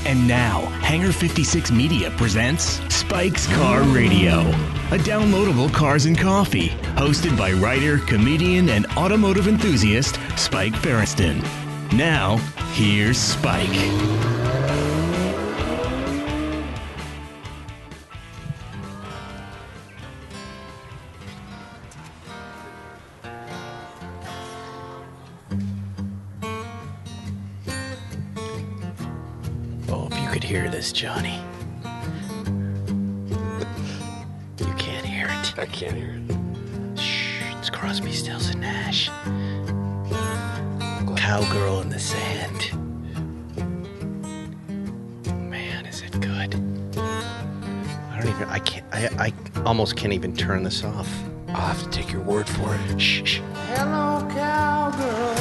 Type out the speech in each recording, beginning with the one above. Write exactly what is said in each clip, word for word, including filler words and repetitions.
And now, Hangar fifty-six Media presents Spike's Car Radio, a downloadable cars and coffee, hosted by writer, comedian, and automotive enthusiast Spike Feresten. Now, here's Spike. Hear this, Johnny. You can't hear it. I can't hear it. Shh, it's Crosby, Stills, and Nash. Cowgirl in the Sand. Man, is it good. I don't even, I can't, I, I almost can't even turn this off. I'll have to take your word for it. Shh, shh. Hello, cowgirl.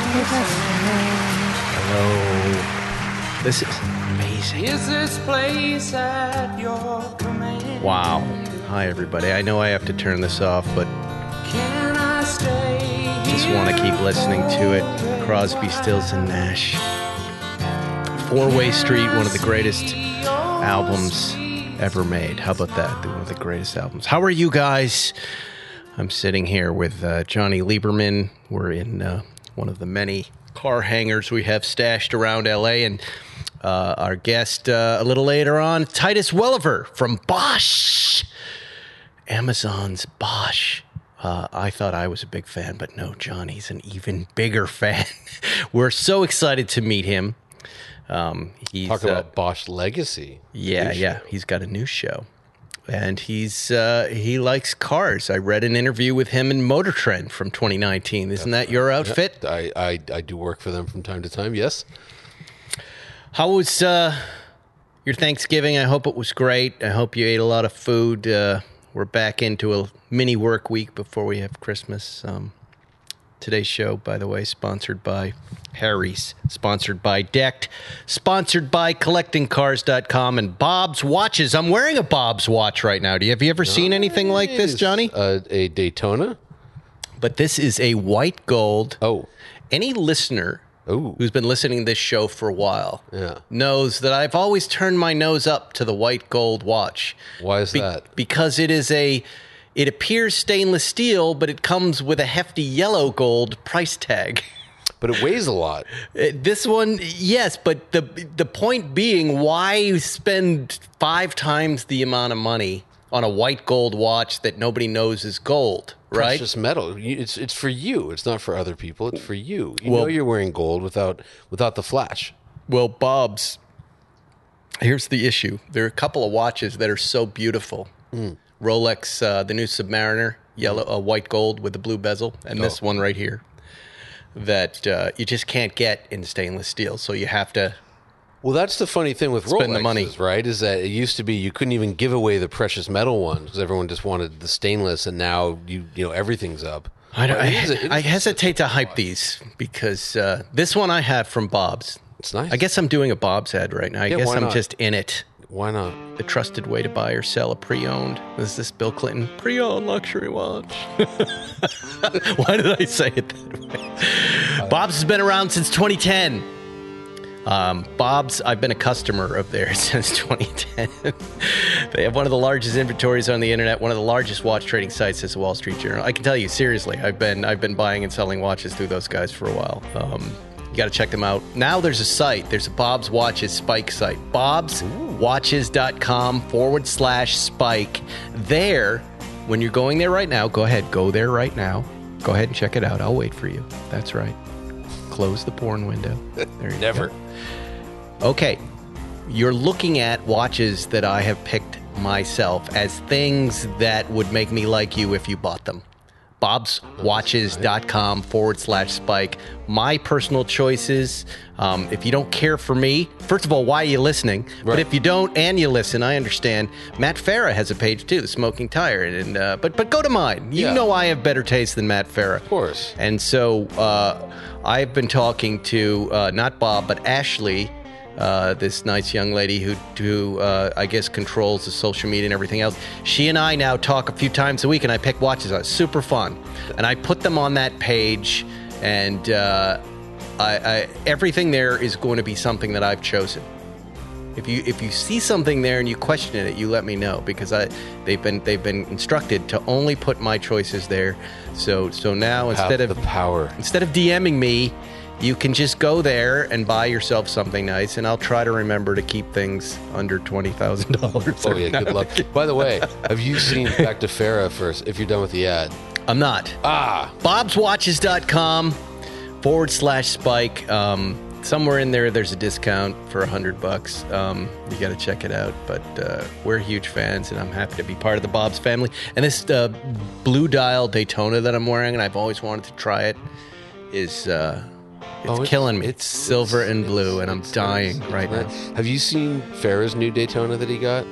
Hello. This is amazing. Is this place at your command? Wow. Hi, everybody. I know I have to turn this off, but Can I stay just want to keep listening to it. Crosby, Stills, and Nash. Four-Way Street, one of the greatest albums ever made. How about that? One of the greatest albums. How are you guys? I'm sitting here with uh, Johnny Lieberman. We're in uh, one of the many car hangars we have stashed around L A, and uh, our guest uh, a little later on, Titus Welliver from Bosch, Amazon's Bosch. Uh, I thought I was a big fan, but no, Johnny's an even bigger fan. We're so excited to meet him. Um, he's, Talk uh, about Bosch Legacy. Yeah, yeah. He's got a new show. And he's uh, he likes cars. I read an interview with him in Motor Trend from twenty nineteen. Isn't that your outfit? Yep. I, I, I do work for them from time to time, yes. How was uh, your Thanksgiving? I hope it was great. I hope you ate a lot of food. Uh, we're back into a mini work week before we have Christmas. Um, today's show, by the way, sponsored by Harry's, sponsored by Decked, sponsored by collecting cars dot com and Bob's Watches. I'm wearing a Bob's watch right now. Do you, have you ever seen anything like this, Johnny? Uh, a Daytona? But this is a white gold. Oh. Any listener Ooh. who's been listening to this show for a while Yeah. knows that I've always turned my nose up to the white gold watch. Why is Be- that? Because it is a, it appears stainless steel, but it comes with a hefty yellow gold price tag. But it weighs a lot. Uh, This one, yes, but the the point being, why spend five times the amount of money on a white gold watch that nobody knows is gold, right? Precious metal. You- It's it's for you. It's not for other people. It's for you. You Well- know you're wearing gold without without the flash. Well, Bob's, here's the issue. There are a couple of watches that are so beautiful. Mm. Rolex, uh, the new Submariner, yellow, uh, white gold with the blue bezel, and this Oh. one right here, that uh, you just can't get in stainless steel. So you have to. Well, that's the funny thing with Spend the Rolexes, money. right? Is that it used to be you couldn't even give away the precious metal ones because everyone just wanted the stainless, and now you you know everything's up. I, don't, But I, it is a- it I is- hesitate to hype these because uh, this one I have from Bob's. It's nice. I guess I'm doing a Bob's ad right now. I Yeah, guess why I'm not? just in it. Why not? The trusted way to buy or sell a pre-owned. Is this Bill Clinton? Pre-owned luxury watch. Why did I say it that way? Bob's has been around since twenty ten. Um, Bob's, I've been a customer of theirs since twenty ten. They have one of the largest inventories on the internet, one of the largest watch trading sites is the Wall Street Journal. I can tell you, seriously, I've been I've been buying and selling watches through those guys for a while. Um, you got to check them out. Now there's a site. There's a Bob's Watches Spike site. Bob's Watches dot com forward slash Spike. There, when you're going there right now, go ahead, go there right now. Go ahead and check it out. I'll wait for you. That's right. Close the porn window. There you Never. go. Okay, you're looking at watches that I have picked myself as things that would make me like you if you bought them. Bob's Watches dot com forward slash Spike. My personal choices. Um, if you don't care for me, first of all, why are you listening? But Right. if you don't and you listen, I understand. Matt Farah has a page too, The Smoking Tire. And uh, but but go to mine. You Yeah. know I have better taste than Matt Farah. Of course. And so uh, I've been talking to uh, not Bob, but Ashley, uh, this nice young lady who, who uh, I guess, controls the social media and everything else. She and I now talk a few times a week, and I pick watches out. It's super fun. And I put them on that page, and uh, I, I, everything there is going to be something that I've chosen. If you if you see something there and you question it, you let me know because I they've been they've been instructed to only put my choices there. So so now instead Have of the power. instead of DMing me, you can just go there and buy yourself something nice, and I'll try to remember to keep things under twenty thousand dollars. Oh yeah, good luck. By the way, have you seen back to Farah first? If you're done with the ad, I'm not. ah, bobs watches dot com forward slash spike. Um, somewhere in there, there's a discount for a hundred bucks. Um, you got to check it out. But uh, we're huge fans, and I'm happy to be part of the Bob's family. And this uh, blue dial Daytona that I'm wearing, and I've always wanted to try it, is uh, it's Oh, it's- killing me. it's- It's silver it's- and blue, it's- and I'm it's dying nice. right now. Have you seen Farah's new Daytona that he got?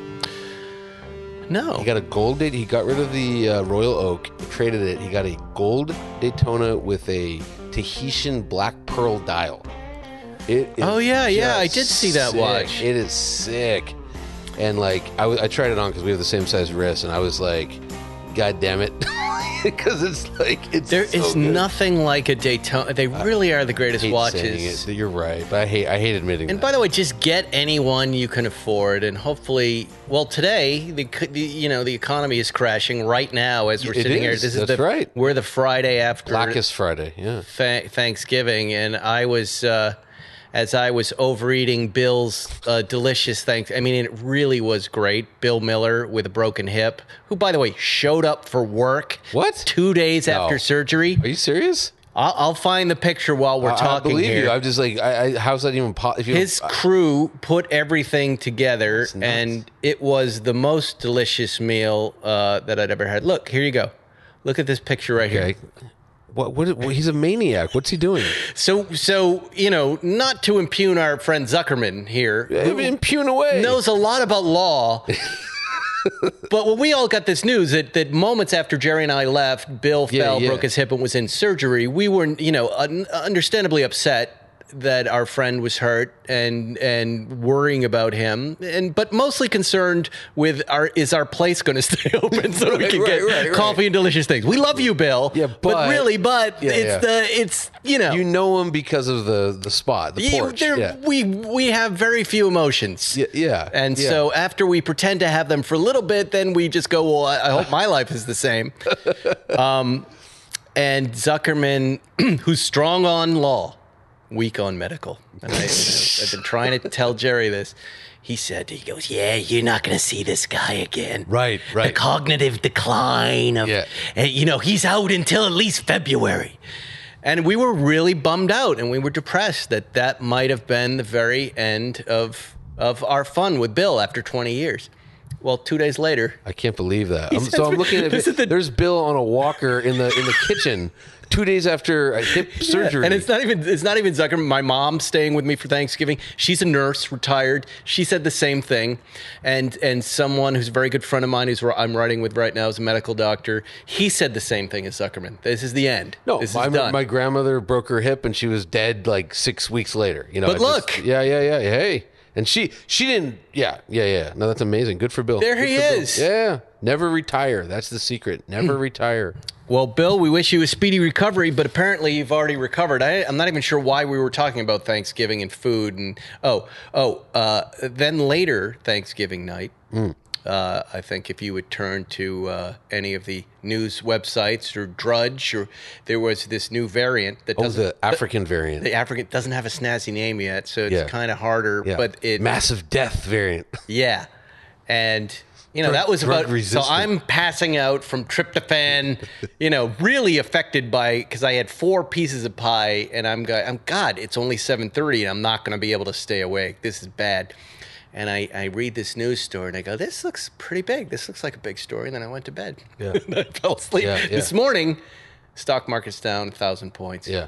No. He got a gold date. He got rid of the uh, Royal Oak, traded it. He got a gold Daytona with a Tahitian black pearl dial. It is Oh, yeah, yeah, I just did see that sick. watch. It is sick. And like, I, w- I tried it on because we have the same size wrist, and I was like, God damn it. Because it's like, it's There so is good. nothing like a Daytona. They really are the greatest I hate watches. saying it. You're right, but I hate I hate admitting And that. by the way, just get anyone you can afford, and hopefully, well, today the, the you know the economy is crashing right now as we're It sitting here. is. This That's is the right. We're the Friday after Blackest Friday, yeah. Th- Thanksgiving, and I was uh, as I was overeating Bill's uh, delicious thanks. I mean, it really was great. Bill Miller with a broken hip, who, by the way, showed up for work. What? Two days No. after surgery. Are you serious? I'll, I'll find the picture while we're I- talking I believe here. you. I'm just like, I, I, how's that even possible? His crew put everything together, nuts. and it was the most delicious meal uh, that I'd ever had. Look, here you go. Look at this picture right Okay. here. What, what? What? He's a maniac. What's he doing? So, so you know, not to impugn our friend Zuckerman here, who Impugn away. knows a lot about law. But when we all got this news that, that moments after Jerry and I left, Bill Yeah, fell, yeah. broke his hip, and was in surgery, we were, you know, un- understandably upset that our friend was hurt and and worrying about him, and but mostly concerned with our is our place going to stay open so we Right, can right, get right, right. coffee and delicious things. We love you, Bill. Yeah, but- really, but Yeah, it's yeah. the it's you know You know him because of the the spot, the you- porch. there- Yeah. we we have very few emotions. Yeah, yeah, And yeah. so after we pretend to have them for a little bit, then we just go, well, I, I hope my life is the same. Um, and Zuckerman, who's strong on law, weak on medical. And I, you know, I've been trying to tell Jerry this. He said, he goes, yeah, you're not going to see this guy again. Right, right. The cognitive decline of, Yeah. and, you know, he's out until at least February. And we were really bummed out, and we were depressed that that might have been the very end of of our fun with Bill after twenty years. Well, two days later, I can't believe that. I'm, says- so I'm looking at this is the- there's Bill on a walker in the in the kitchen, two days after a hip surgery. and it's not even it's not even Zuckerman. My mom's staying with me for Thanksgiving. She's a nurse, retired. She said the same thing, and and someone who's a very good friend of mine, who's I'm writing with right now, is a medical doctor. He said the same thing as Zuckerman. This is the end. no, this is my, done. my grandmother broke her hip and she was dead like six weeks later. You know, But it just- look. yeah, yeah, yeah. Hey, and she she didn't. Yeah, yeah, yeah. No, that's amazing. Good for Bill. There Good he for Bill. is. Yeah, never retire. That's the secret. Never retire. Well, Bill, we wish you a speedy recovery, but apparently you've already recovered. I, I'm not even sure why we were talking about Thanksgiving and food. And oh, oh, uh, then later Thanksgiving night, uh, I think if you would turn to uh, any of the news websites or Drudge, or there was this new variant that Oh, doesn't. the African variant. the African doesn't have a snazzy name yet, so it's Yeah. kind of harder. Yeah. But it, massive death variant. yeah, and you know Drug- that was drug about. So resistant. I'm passing out from tryptophan, you know, really affected by because I had four pieces of pie, and I'm go- I'm God. It's only seven thirty, and I'm not going to be able to stay awake. This is bad. And I, I read this news story, and I go, this looks pretty big. This looks like a big story. And then I went to bed. Yeah. And I fell asleep. Yeah, yeah. This morning, stock market's down a thousand points. Yeah.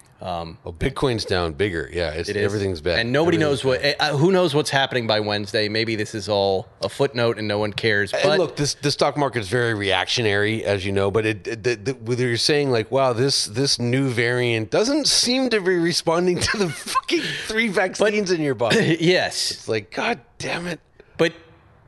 Um, oh, Bitcoin's down bigger. Yeah, it's, It is. everything's bad. And nobody Everything's knows what. Uh, who knows what's happening by Wednesday? Maybe this is all a footnote and no one cares. But And look, this the stock market is very reactionary, as you know. But it, it the, the, whether you're saying like, "Wow, this this new variant doesn't seem to be responding to the fucking three vaccines in your body," yes, it's like, God damn it! but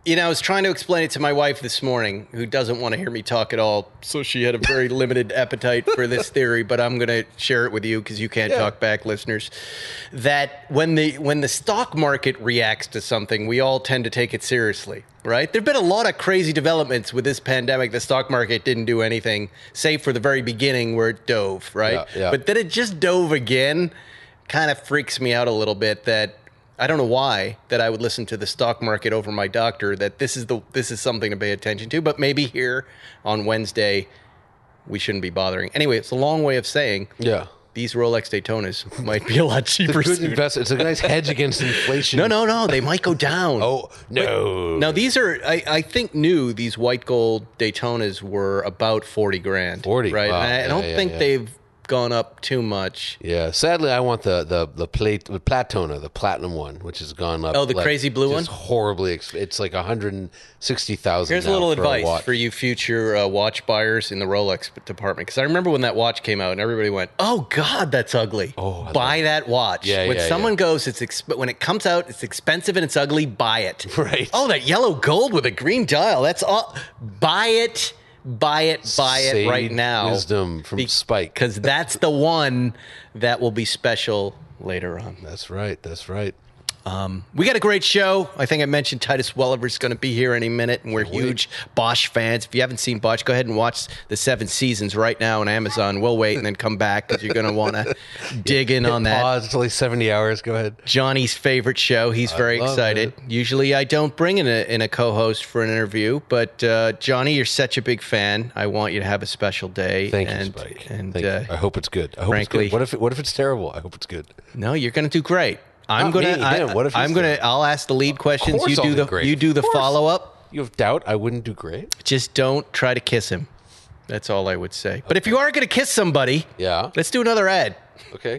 You know, I was trying to explain it to my wife this morning, who doesn't want to hear me talk at all. So she had a very limited appetite for this theory, but I'm going to share it with you because you can't Yeah. talk back, listeners. That when the when the stock market reacts to something, we all tend to take it seriously, right? There've been a lot of crazy developments with this pandemic. The stock market didn't do anything, save for the very beginning where it dove, right? Yeah, yeah. But then it just dove again. Kind of freaks me out a little bit that. I don't know why that I would listen to the stock market over my doctor, that this is the this is something to pay attention to, but maybe here on Wednesday we shouldn't be bothering. Anyway, it's a long way of saying Yeah. these Rolex Daytonas might be a lot cheaper It's a good soon. investment. It's a nice hedge against inflation. No, no, no, they might go down. Oh, no. Now these are I, I think new, these white gold Daytonas were about forty grand. forty, Right. wow. And I, I Yeah, don't yeah, think yeah. they've gone up too much. Yeah, sadly, I want the the the plate the Platona, the platinum one, which has gone up. Oh, the crazy blue just one? Horribly, ex- it's like a hundred and sixty thousand. Here's a little advice for you future uh, watch buyers in the Rolex department. Because I remember when that watch came out and everybody went, oh, God, that's ugly. Oh, I buy that watch. Yeah, when yeah, someone yeah. goes, it's exp- when it comes out, it's expensive and it's ugly, buy it. Right. Oh, that yellow gold with a green dial. That's all. Buy it. Buy it. Buy it Sage right now. wisdom from Spike. Because that's the one that will be special later on. That's right. That's right. Um, we got a great show. I think I mentioned Titus Welliver's going to be here any minute, and we're huge Bosch fans. If you haven't seen Bosch, go ahead and watch the seven seasons right now on Amazon. We'll wait and then come back because you're going to want to dig in on that. Pause. It's only seventy hours. Go ahead. Johnny's favorite show. He's very love excited. it. Usually I don't bring in a, in a co-host for an interview, but uh, Johnny, you're such a big fan. I want you to have a special day. Thank and, you, Spike. And Thank uh, you. I hope it's good. I hope frankly- it's good. What if it, what if it's terrible? I hope it's good. no, you're going to do great. I'm Not gonna. me, I, him. What if he's I'm gonna. the- I'll ask the lead questions. course You I'll do do the. great. You do the Of course. follow up. You have doubt I wouldn't do great? Just don't try to kiss him. That's all I would say. But if you are going to kiss somebody, Yeah. let's do another ad. Okay.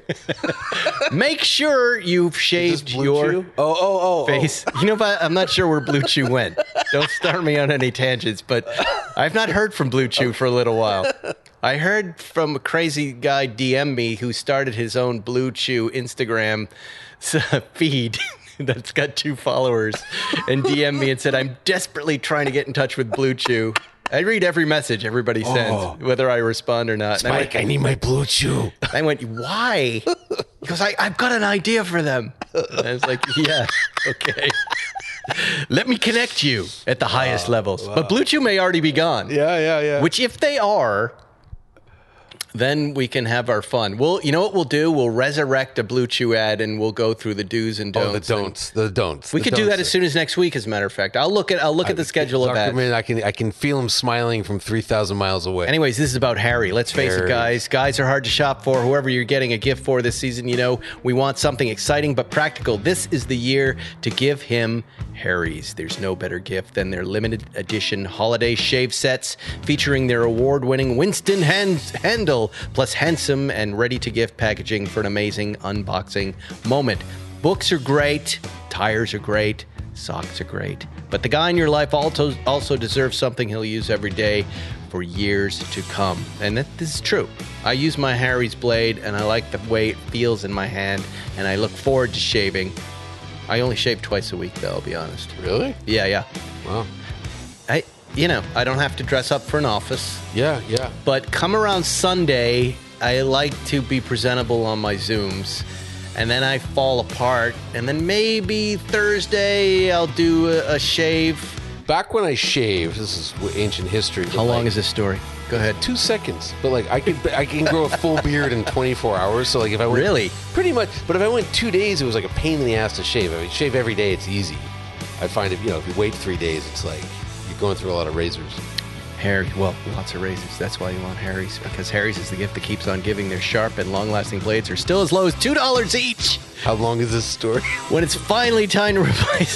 Make sure you've Is shaved this Blue your Chew? Oh, oh, oh. face. You know, but I'm not sure where Blue Chew went. Don't start me on any tangents, but I've not heard from Blue Chew for a little while. I heard from a crazy guy D M me who started his own Blue Chew Instagram feed that's got two followers and D M me and said, I'm desperately trying to get in touch with Blue Chew. I read every message everybody sends, Oh. whether I respond or not. And I Spike, I need my Blue Chew. went, I went, why? Because I, I've got an idea for them. And I was like, yeah, okay. Let me connect you at the highest levels. But Blue Chew may already be gone. Yeah, yeah, yeah. Which, if they are, then we can have our fun. We'll, you know what we'll do? We'll resurrect a Blue Chew ad and we'll go through the do's and don'ts. Oh, the don'ts. The don'ts. We the could do that don'ts. as soon as next week. As a matter of fact, I'll look at I'll look at the schedule of that. Zuckerman, I can I can feel him smiling from three thousand miles away. Anyways, this is about Harry. Let's face it, Harry. guys. Guys are hard to shop for. Whoever you're getting a gift for this season, you know, we want something exciting but practical. This is the year to give him Harry's. There's no better gift than their limited edition holiday shave sets featuring their award-winning Winston hand- handle plus handsome and ready-to-gift packaging for an amazing unboxing moment. Books are great. Tires are great. Socks are great. But the guy in your life also also deserves something he'll use every day for years to come. And that, this is true. I use my Harry's blade, and I like the way it feels in my hand, and I look forward to shaving. I only shave twice a week, though, I'll be honest. Really? Yeah, yeah. Wow. I, you know, I don't have to dress up for an office. Yeah, yeah. But come around Sunday, I like to be presentable on my Zooms. And then I fall apart. And then maybe Thursday I'll do a, a shave. Back when I shaved, this is ancient history. but How long like, is this story? Go ahead. Two seconds. But like I could I can grow a full beard in twenty-four hours. So like if I went, Really? pretty much. But if I went two days, it was like a pain in the ass to shave. I mean, shave every day, it's easy. I find if you know if you wait three days, it's like you're going through a lot of razors. Harry, well, lots of razors. That's why you want Harry's, because Harry's is the gift that keeps on giving. Their sharp and long-lasting blades are still as low as two dollars each. How long is this story? When it's finally time to replace.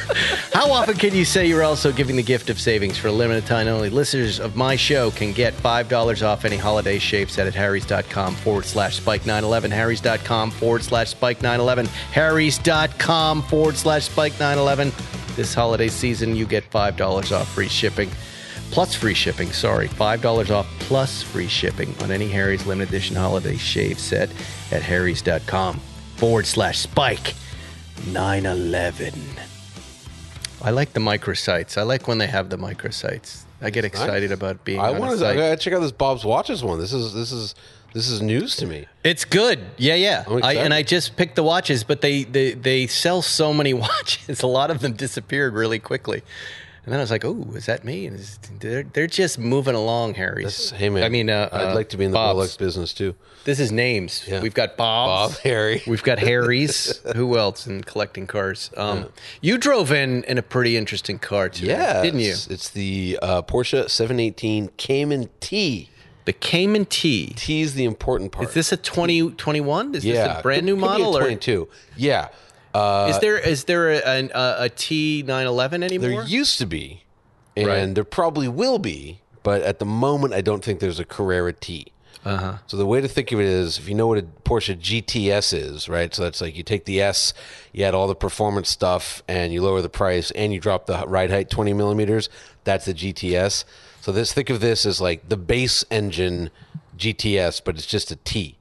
How often can you say you're also giving the gift of savings? For a limited time only, listeners of my show can get five dollars off any holiday shave set at harrys.com forward slash spike 911. Harrys.com forward slash spike 911. Harrys.com forward slash spike 911. This holiday season, you get five dollars off free shipping. Plus free shipping, sorry. five dollars off plus free shipping on any Harry's limited edition holiday shave set at harrys.com forward slash spike 911. I like the microsights. I like when they have the microsights. I get excited nice. about being I on want a to I site. gotta check out this Bob's Watches one. This is this is this is news to me. It's good. Yeah, yeah. I'm I, excited. and I just picked the watches, but they, they, they sell so many watches. A lot of them disappeared really quickly. And then I was like, oh, is that me? And it's- they're, they're just moving along, Harry. That's, hey man, I mean, uh, I'd uh, like to be in the Bob's. Rolex business too. This is names. Yeah. We've got Bob's. Bob, Harry. We've got Harry's. Who else in collecting cars? Um, You drove in in a pretty interesting car today, Yeah, didn't you? It's the uh, Porsche seven eighteen Cayman T. The Cayman T. T is the important part. Is this a twenty twenty-one? Is yeah, this a brand new Could- could be a model? Or twenty-two? Yeah. Uh, is there is there a, a, a T nine eleven anymore? There used to be, and Right. there probably will be, but at the moment, I don't think there's a Carrera T. Uh-huh. So the way to think of it is, if you know what a Porsche G T S is, right? So that's like you take the S, you add all the performance stuff, and you lower the price, and you drop the ride height twenty millimeters. That's the G T S. So this, think of this as like the base engine G T S, but it's just a T.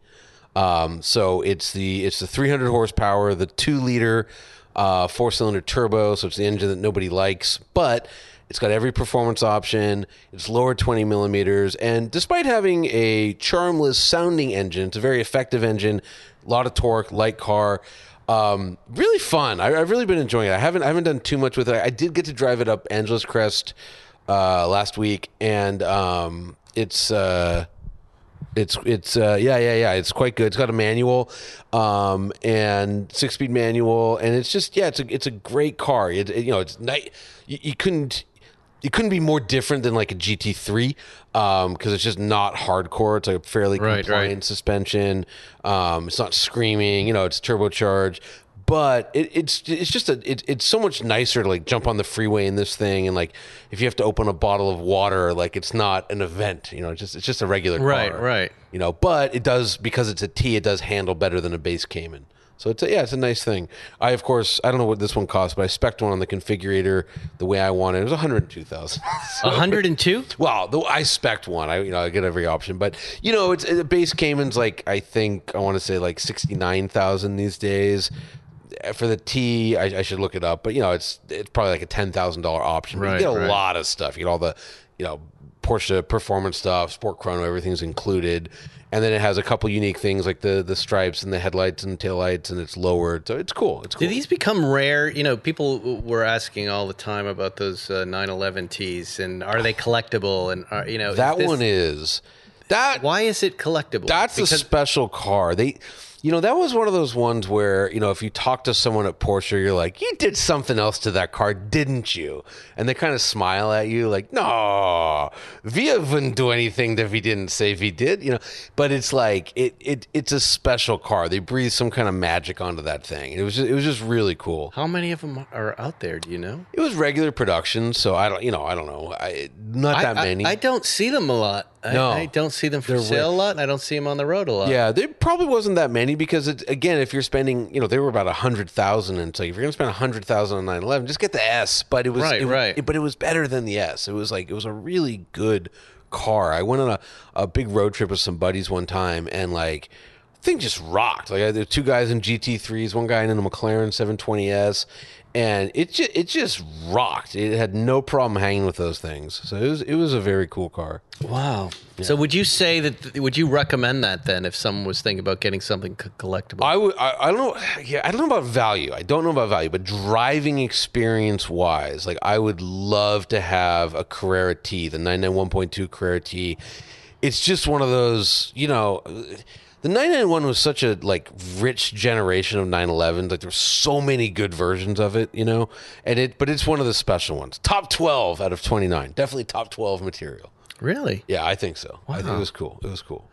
Um, so it's the it's the three hundred horsepower, the two liter uh, four cylinder turbo. So it's the engine that nobody likes, but it's got every performance option. It's lower twenty millimeters, and despite having a charmless sounding engine, it's a very effective engine. A lot of torque, light car. Um, really fun. I, I've really been enjoying it. I haven't I haven't done too much with it. I did get to drive it up Angeles Crest uh, last week, and um, it's. Uh, It's it's uh, yeah yeah yeah it's quite good. It's got a manual, um, and six speed manual, and it's just yeah it's a it's a great car. It, it, you know it's night. You, you couldn't it couldn't be more different than like a G T three um, because it's just not hardcore. It's like a fairly Right, compliant right. suspension. Um, it's not screaming. You know it's turbocharged. But it, it's it's just a it, it's so much nicer to like jump on the freeway in this thing, and like if you have to open a bottle of water, like it's not an event, you know. It's just it's just a regular car, Right, right. You know, but it does, because it's a T, it does handle better than a base Cayman. So it's a, yeah, it's a nice thing. I of course I don't know what this one costs, but I spec'd one on the configurator the way I wanted. It was one hundred two thousand. one hundred two? Well, the, I spec'd one. I you know I get every option, but you know it's a base Cayman's like I think I want to say like sixty nine thousand these days. For the T, I, I should look it up, but you know it's it's probably like a ten thousand dollar option. But Right, you get a right. lot of stuff. You get all the you know Porsche performance stuff, Sport Chrono, everything's included, and then it has a couple unique things like the the stripes and the headlights and taillights, and it's lowered, so it's cool. It's cool. Do these become rare? You know, people were asking all the time about those uh, nine eleven Ts, and are they collectible? And are, you know, that this- one is that. Why is it collectible? That's a Because- special car. They, you know, that was one of those ones where, you know, if you talk to someone at Porsche, you're like, you did something else to that car, didn't you? And they kind of smile at you like, no, Via wouldn't do anything that we didn't say we did, you know. But it's like, it, it it's a special car. They breathe some kind of magic onto that thing. It was just, it was just really cool. How many of them are out there? Do you know? It was regular production, so I don't, you know, I don't know. I, not I, that I- many. I, don't see them a lot. I, No. I don't see them for They're sale rare. a lot, and I don't see them on the road a lot. Yeah, there probably wasn't that many because it's again, if you're spending, you know, they were about a hundred thousand, and so if you're gonna spend a hundred thousand on nine eleven, just get the S. But it was Right, it, right. it- but it was better than the S. It was like it was a really good car. I went on a, a big road trip with some buddies one time, and like thing just rocked. Like there were two guys in G T threes, one guy in a McLaren seven twenty S. And it just it just rocked. It had no problem hanging with those things. So it was it was a very cool car. Wow. So would you say that? Would you recommend that then, if someone was thinking about getting something co- collectible? I would. I, I don't know. Yeah, I don't know about value. I don't know about value, but driving experience wise, like I would love to have a Carrera T, the nine ninety-one point two Carrera T. It's just one of those, you know. The nine ninety-one was such a like rich generation of nine elevens. Like there's so many good versions of it, you know. And it, but it's one of the special ones. Top twelve out of twenty-nine. Definitely top twelve material. really? Yeah, I think so. I think Wow. it was cool. It was cool.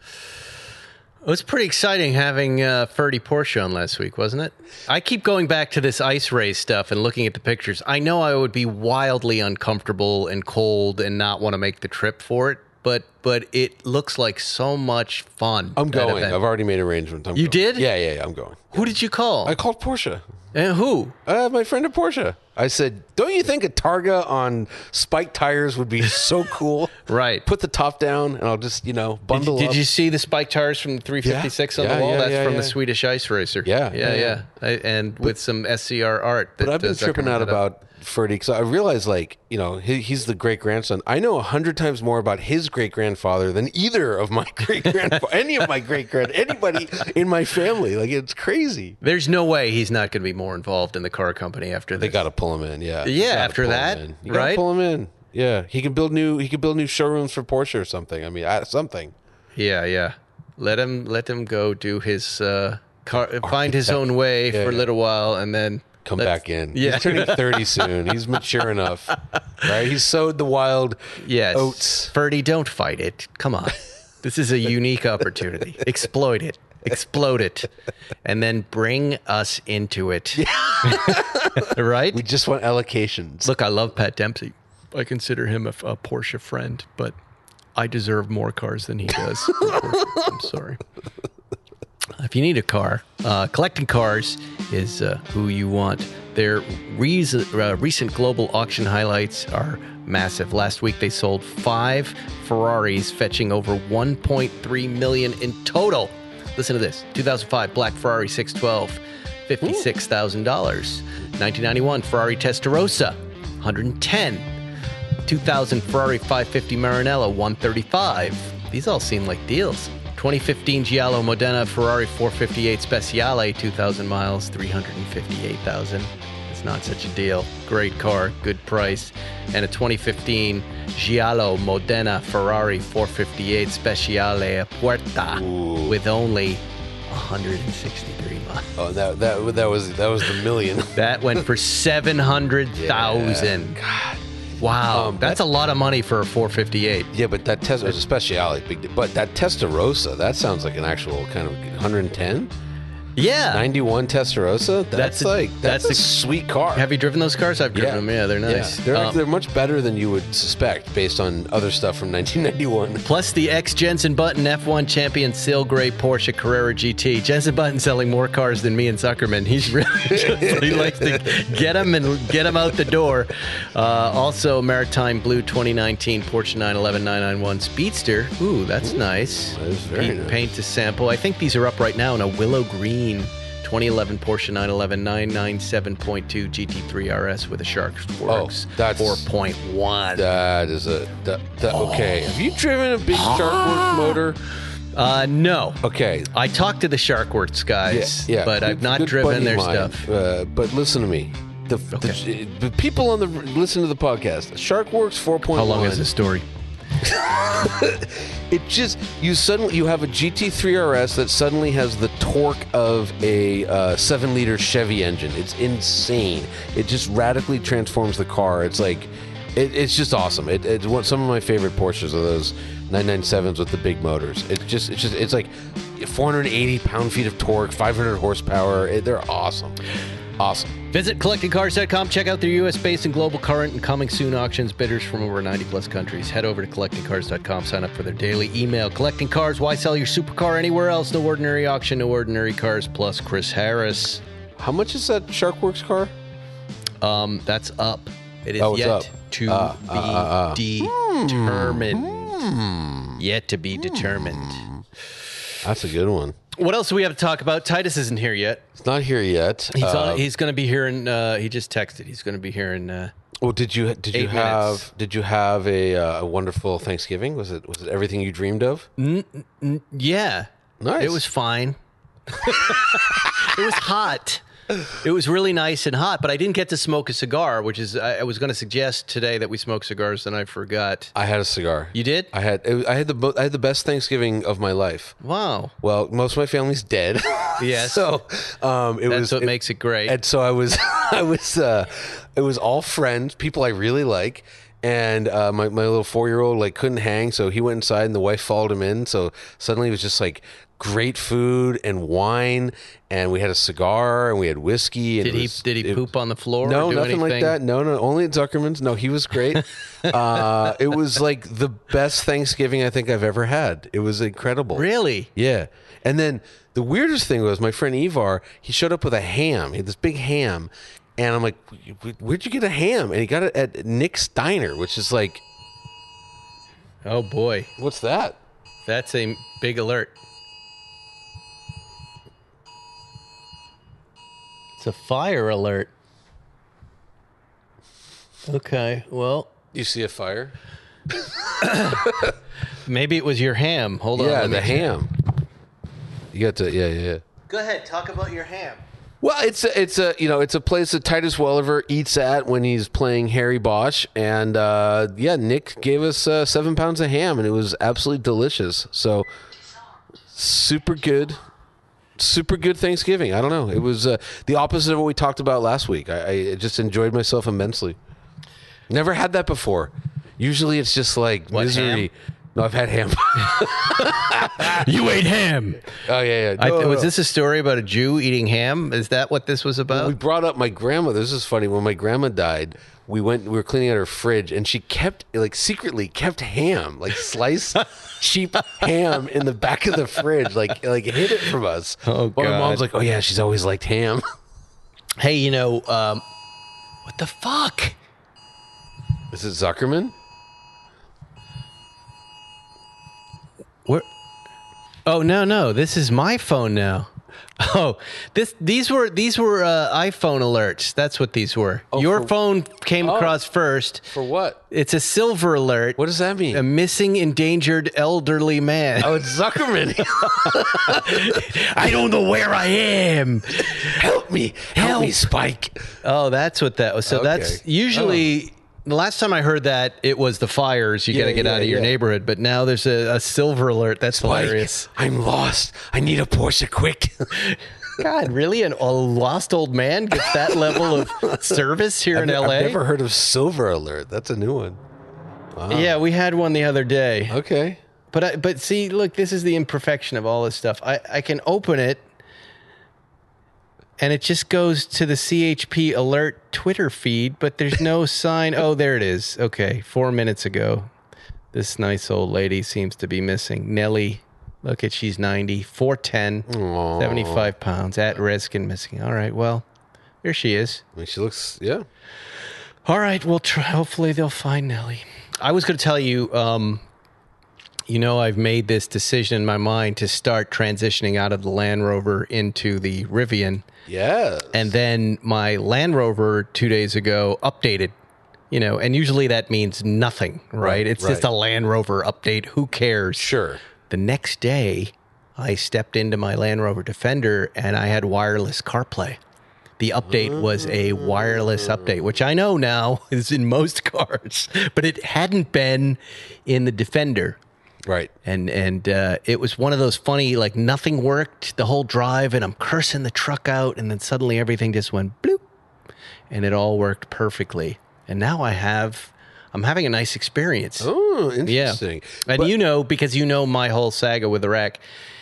It was pretty exciting having uh, Ferdy Porsche on last week, wasn't it? I keep going back to this ice race stuff and looking at the pictures. I know I would be wildly uncomfortable and cold and not want to make the trip for it, but but it looks like so much fun. I'm that going. event. I've already made arrangements. I'm You going. did? Yeah, yeah, yeah. I'm going. Who did you call? I called Porsche. and who? Uh, my friend at Porsche. I said, don't you think a Targa on spiked tires would be so cool? Right. Put the top down, and I'll just, you know, Did, bundle did up. you see the spike tires from the three fifty-six Yeah. on Yeah, the wall? yeah, That's yeah, from yeah. the Swedish Ice Racer. Yeah, yeah, yeah, yeah. yeah. I, and with some S C R art. But that, I've been uh, tripping Zuckerman out did up. about Ferdy because I realize, like, you know, he, he's the great grandson. I know a hundred times more about his great grandfather than either of my great grandfather, any of my great grand, anybody in my family. Like, it's crazy. There's no way he's not going to be more involved in the car company after They this. got to pull him in. Yeah. You Yeah, gotta after pull him that, in. You gotta right? pull him in. Yeah, he can build new. He can build new showrooms for Porsche or something. I mean, I, something. Yeah, yeah. Let him let him go do his uh, car, find his own way Yeah, for a yeah. little while, and then Come let's- back in. Yeah. He's turning thirty soon. He's mature enough, right? He's sowed the wild Yes, oats. Ferdy, don't fight it. Come on, this is a unique opportunity. Exploit it, explode it, and then bring us into it. Right? We just want allocations. Look, I love Pat Dempsey. I consider him a, a Porsche friend, but I deserve more cars than he does. I'm sorry. If you need a car, uh, collecting cars is uh, who you want. Their reason, uh, recent global auction highlights are massive. Last week, they sold five Ferraris, fetching over one point three million dollars in total. Listen to this. two thousand five Black Ferrari six twelve, fifty-six thousand dollars. nineteen ninety-one Ferrari Testarossa, one hundred ten thousand dollars. two thousand Ferrari five fifty Maranello, one hundred thirty-five thousand dollars. These all seem like deals. twenty fifteen Giallo Modena Ferrari four fifty-eight Speciale, two thousand miles, three hundred fifty-eight thousand dollars. It's not such a deal. Great car, good price. And a twenty fifteen Giallo Modena Ferrari four fifty-eight Speciale Puerta Ooh. with only one hundred sixty-three miles. Oh, that that that was that was the million. That went for seven hundred thousand dollars. God. Wow, Um, that's a lot of money for a four fifty-eight. Yeah, but that test was a speciality, big. But that Testarossa, that sounds like an actual kind of one hundred ten. Yeah. ninety-one Testarossa. That's, That's a- like that's, that's a a- sweet car. Have you driven those cars? I've driven them. Yeah, they're nice. Yeah. They're, Um, they're much better than you would suspect based on other stuff from nineteen ninety-one. Plus the ex-Jensen Button F one champion Seal Gray Porsche Carrera G T. Jensen Button selling more cars than me and Zuckerman. He's really just, he likes to get them and get them out the door. Uh, also, Maritime Blue twenty nineteen Porsche nine eleven nine ninety-one Speedster. Ooh, that's nice. that is very paint, nice. paint to sample. I think these are up right now in a willow green. twenty eleven Porsche nine eleven nine ninety-seven point two G T three R S with a Sharks Works Oh, that's- four point one. That is a that, that, okay. Have you driven a big Sharkworks motor? Uh, no. Okay. I talked to the Sharkworks guys, but I've good- not good driven buddy their of mine. stuff. Uh, but listen to me. The, the, the people on the listen to the podcast. Sharkworks four point one. How long is this story? It just you suddenly you have a G T three R S that suddenly has the torque of a uh, seven liter Chevy engine. It's insane. It just radically transforms the car. It's like it, it's just awesome. It, it's one some of my favorite Porsches are those nine ninety-sevens with the big motors. It's just it's just it's like four hundred eighty pound feet of torque, five hundred horsepower. It, they're awesome. Awesome. Visit collecting cars dot com. Check out their U S based and global current and coming soon auctions. Bidders from over ninety plus countries. Head over to collecting cars dot com. Sign up for their daily email. Collecting Cars. Why sell your supercar anywhere else? No ordinary auction. No ordinary cars. Plus Chris Harris. How much is that Sharkworks car? Um, that's up. It is Oh, it's yet up. to Ah, be ah, ah, ah. determined. Yet to be determined. That's a good one. What else do we have to talk about? Titus isn't here yet. It's not here yet. He's Uh, on, he's going to be here in. Uh, he just texted. He's going to be here in. Uh, Well, did you did you Eight have minutes. did you have a, uh, a wonderful Thanksgiving? Was it was it everything you dreamed of? yeah, Nice. It was fine. It was hot. It was really nice and hot, but I didn't get to smoke a cigar, which is I, I was going to suggest today that we smoke cigars, and I forgot. I had a cigar. You did? I had it, I had the bo- I had the best Thanksgiving of my life. Wow. Well, most of my family's dead. Yes. so um, it That's was what it- makes it great. And so I was I was uh, it was all friends, people I really like. And uh, my, my little four-year-old like couldn't hang, so he went inside and the wife followed him in. So suddenly it was just like great food and wine, and we had a cigar and we had whiskey. And Did it he was- did he it- poop on the floor? No, or do nothing like anything? that. No, no, only at Zuckerman's. No, he was great. uh, it was like the best Thanksgiving I think I've ever had. It was incredible. Really? Yeah. And then the weirdest thing was my friend Ivar, he showed up with a ham. He had this big ham. And I'm like, where'd you get a ham? And he got it at Nick's Diner, which is like, Oh, boy. what's that? That's a big alert. It's a fire alert. Okay, well, You see a fire? maybe it was your ham. Hold on. Yeah, let the me- ham. You got to, yeah, yeah. Go ahead, talk about your ham. Well, it's a, it's a you know it's a place that Titus Welliver eats at when he's playing Harry Bosch, and uh, yeah, Nick gave us uh, seven pounds of ham, and it was absolutely delicious. So super good, super good Thanksgiving. I don't know, it was uh, the opposite of what we talked about last week. I, I just enjoyed myself immensely. Never had that before. Usually, it's just like What, misery. ham? No, I've had ham. You ate ham. Oh yeah, yeah. I, No, no, was no. this a story about a Jew eating ham? Is that what this was about? We brought up my grandmother. This is funny. When my grandma died, we went. We were cleaning out her fridge, and she kept, like, secretly kept ham, like sliced cheap ham, in the back of the fridge, like, like hid it from us. Oh, But my God. mom's like, "Oh yeah, she's always liked ham." Hey, you know, um, what the fuck? Is it Zuckerman? Where? Oh no, no, this is my phone now. Oh, this these were these were uh, iPhone alerts. That's what these were. Oh, Your for- phone came Oh. across first. For what? It's a silver alert. What does that mean? A missing, endangered elderly man. Oh, it's Zuckerman. I don't know where I am. Help me, help, me, Help. Spike. Oh, that's what that was. So Okay. that's usually the last time I heard that, it was the fires. You Yeah, got to get yeah, out of your yeah. neighborhood. But now there's a, a silver alert. That's Spike, hilarious. I'm lost. I need a Porsche quick. God, really? An, a lost old man gets that level of service here in I've, L A? I've never heard of Silver Alert. That's a new one. Yeah, we had one the other day. Okay. But I, but see, look, this is the imperfection of all this stuff. I, I can open it, and it just goes to the C H P alert Twitter feed, but there's no sign. Oh, there it is. Okay, four minutes ago, this nice old lady seems to be missing. Nellie, look at, she's ninety, four ten, Aw. seventy-five pounds, at risk and missing. All right, well, there she is. I mean, she looks, yeah. All right, well, try, hopefully they'll find Nellie. I was going to tell you, um, you know, I've made this decision in my mind to start transitioning out of the Land Rover into the Rivian. Yes. And then my Land Rover two days ago updated, you know, and usually that means nothing, right? Right, It's just right. a Land Rover update. Who cares? Sure. The next day, I stepped into my Land Rover Defender and I had wireless CarPlay. The update was a wireless update, which I know now is in most cars, but it hadn't been in the Defender. Right. And and uh, it was one of those funny, like, nothing worked the whole drive, and I'm cursing the truck out, and then suddenly everything just went bloop, and it all worked perfectly. And now I have, I'm having a nice experience. Oh, Yeah. interesting. And But- you know, because you know my whole saga with the rack,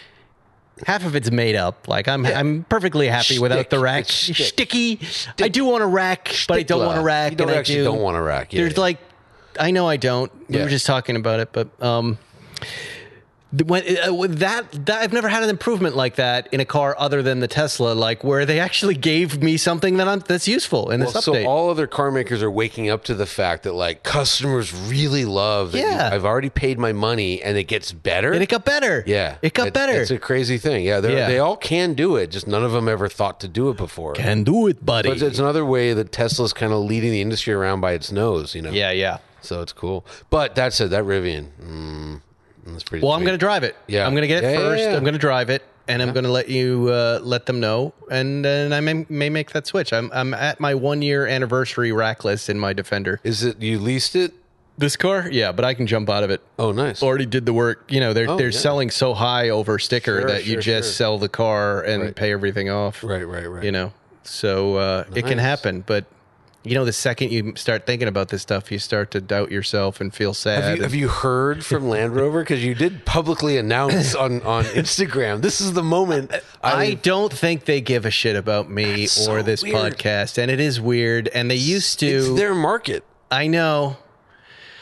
half of it's made up. Like, I'm I'm perfectly happy without Shtick. the rack. It's shtick. Sticky. I do want a rack, but I don't want a Stickler. rack. You don't and actually I do. don't want a rack. Yeah, There's yeah. like, I know I don't. We Yeah. were just talking about it, but um, the- when uh, with that, that I've never had an improvement like that in a car other than the Tesla, like where they actually gave me something that I'm that's useful in Well, this so update. all other car makers are waking up to the fact that, like, customers really love that you- Yeah. I've already paid my money and it gets better. and it got better. yeah. it got It- better. It's a crazy thing. Yeah, they're- Yeah. they all can do it. Just none of them ever thought to do it before. Can do it, buddy. But it's another way that Tesla's kind of leading the industry around by its nose, you know? yeah, yeah. So it's cool. But that said, that Rivian, mm, that's pretty Well, I'm sweet. going to drive it. Yeah. I'm going to get it Yeah, yeah, first. yeah. I'm going to drive it, and I'm going to let you uh, let them know, and then I may, may make that switch. I'm I'm at my one year anniversary rack list in my Defender. Is it, you leased it? This car, yeah, but I can jump out of it. Oh, nice. Already did the work. You know, they're Oh, they're yeah. selling so high over sticker Sure, that you sure, just sure. sell the car and Right. pay everything off. Right, right, right. You know, so uh, it can Nice. happen, but. You know, the second you start thinking about this stuff, you start to doubt yourself and feel sad. Have you, have you heard from Land Rover? Because you did publicly announce on, on Instagram, this is the moment. I don't think they give a shit about me That's or so this weird. podcast, and it is weird. And they used to. It's their market. I know.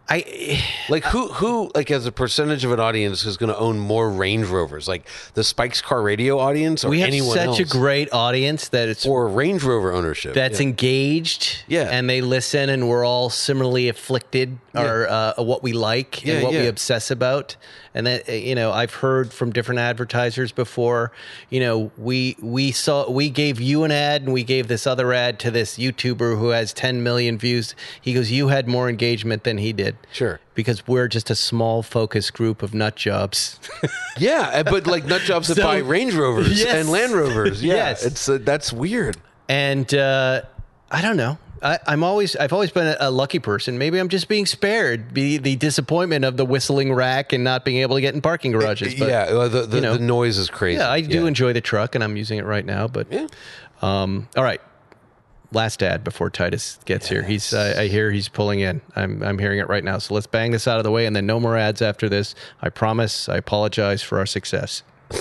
I Like who who like as a percentage of an audience is going to own more Range Rovers? Like the Spike's Car Radio audience or we have anyone such else? a great audience that it's or Range Rover ownership. that's yeah. engaged, Yeah. and they listen, and we're all similarly afflicted, or uh, what we like Yeah, and what we yeah. obsess about. And that, uh, you know, I've heard from different advertisers before. You know, we we saw we gave you an ad, and we gave this other ad to this YouTuber who has ten million views. He goes, "You had more engagement than he did." Sure. Because we're just a small, focused group of nut jobs. Yeah, but like nut jobs that So- buy Range Rovers Yes. and Land Rovers. Yeah, Yes. it's uh, that's weird. And uh, I don't know. I, I'm always, I've always been a, a lucky person. Maybe I'm just being spared the, the disappointment of the whistling rack and not being able to get in parking garages. But, yeah, well, the the, you know, the noise is crazy. yeah, I do enjoy the truck, and I'm using it right now. But Yeah. um, all right, last ad before Titus gets here. He's, uh, I hear he's pulling in. I'm, I'm hearing it right now. So let's bang this out of the way, and then no more ads after this. I promise. I apologize for our success.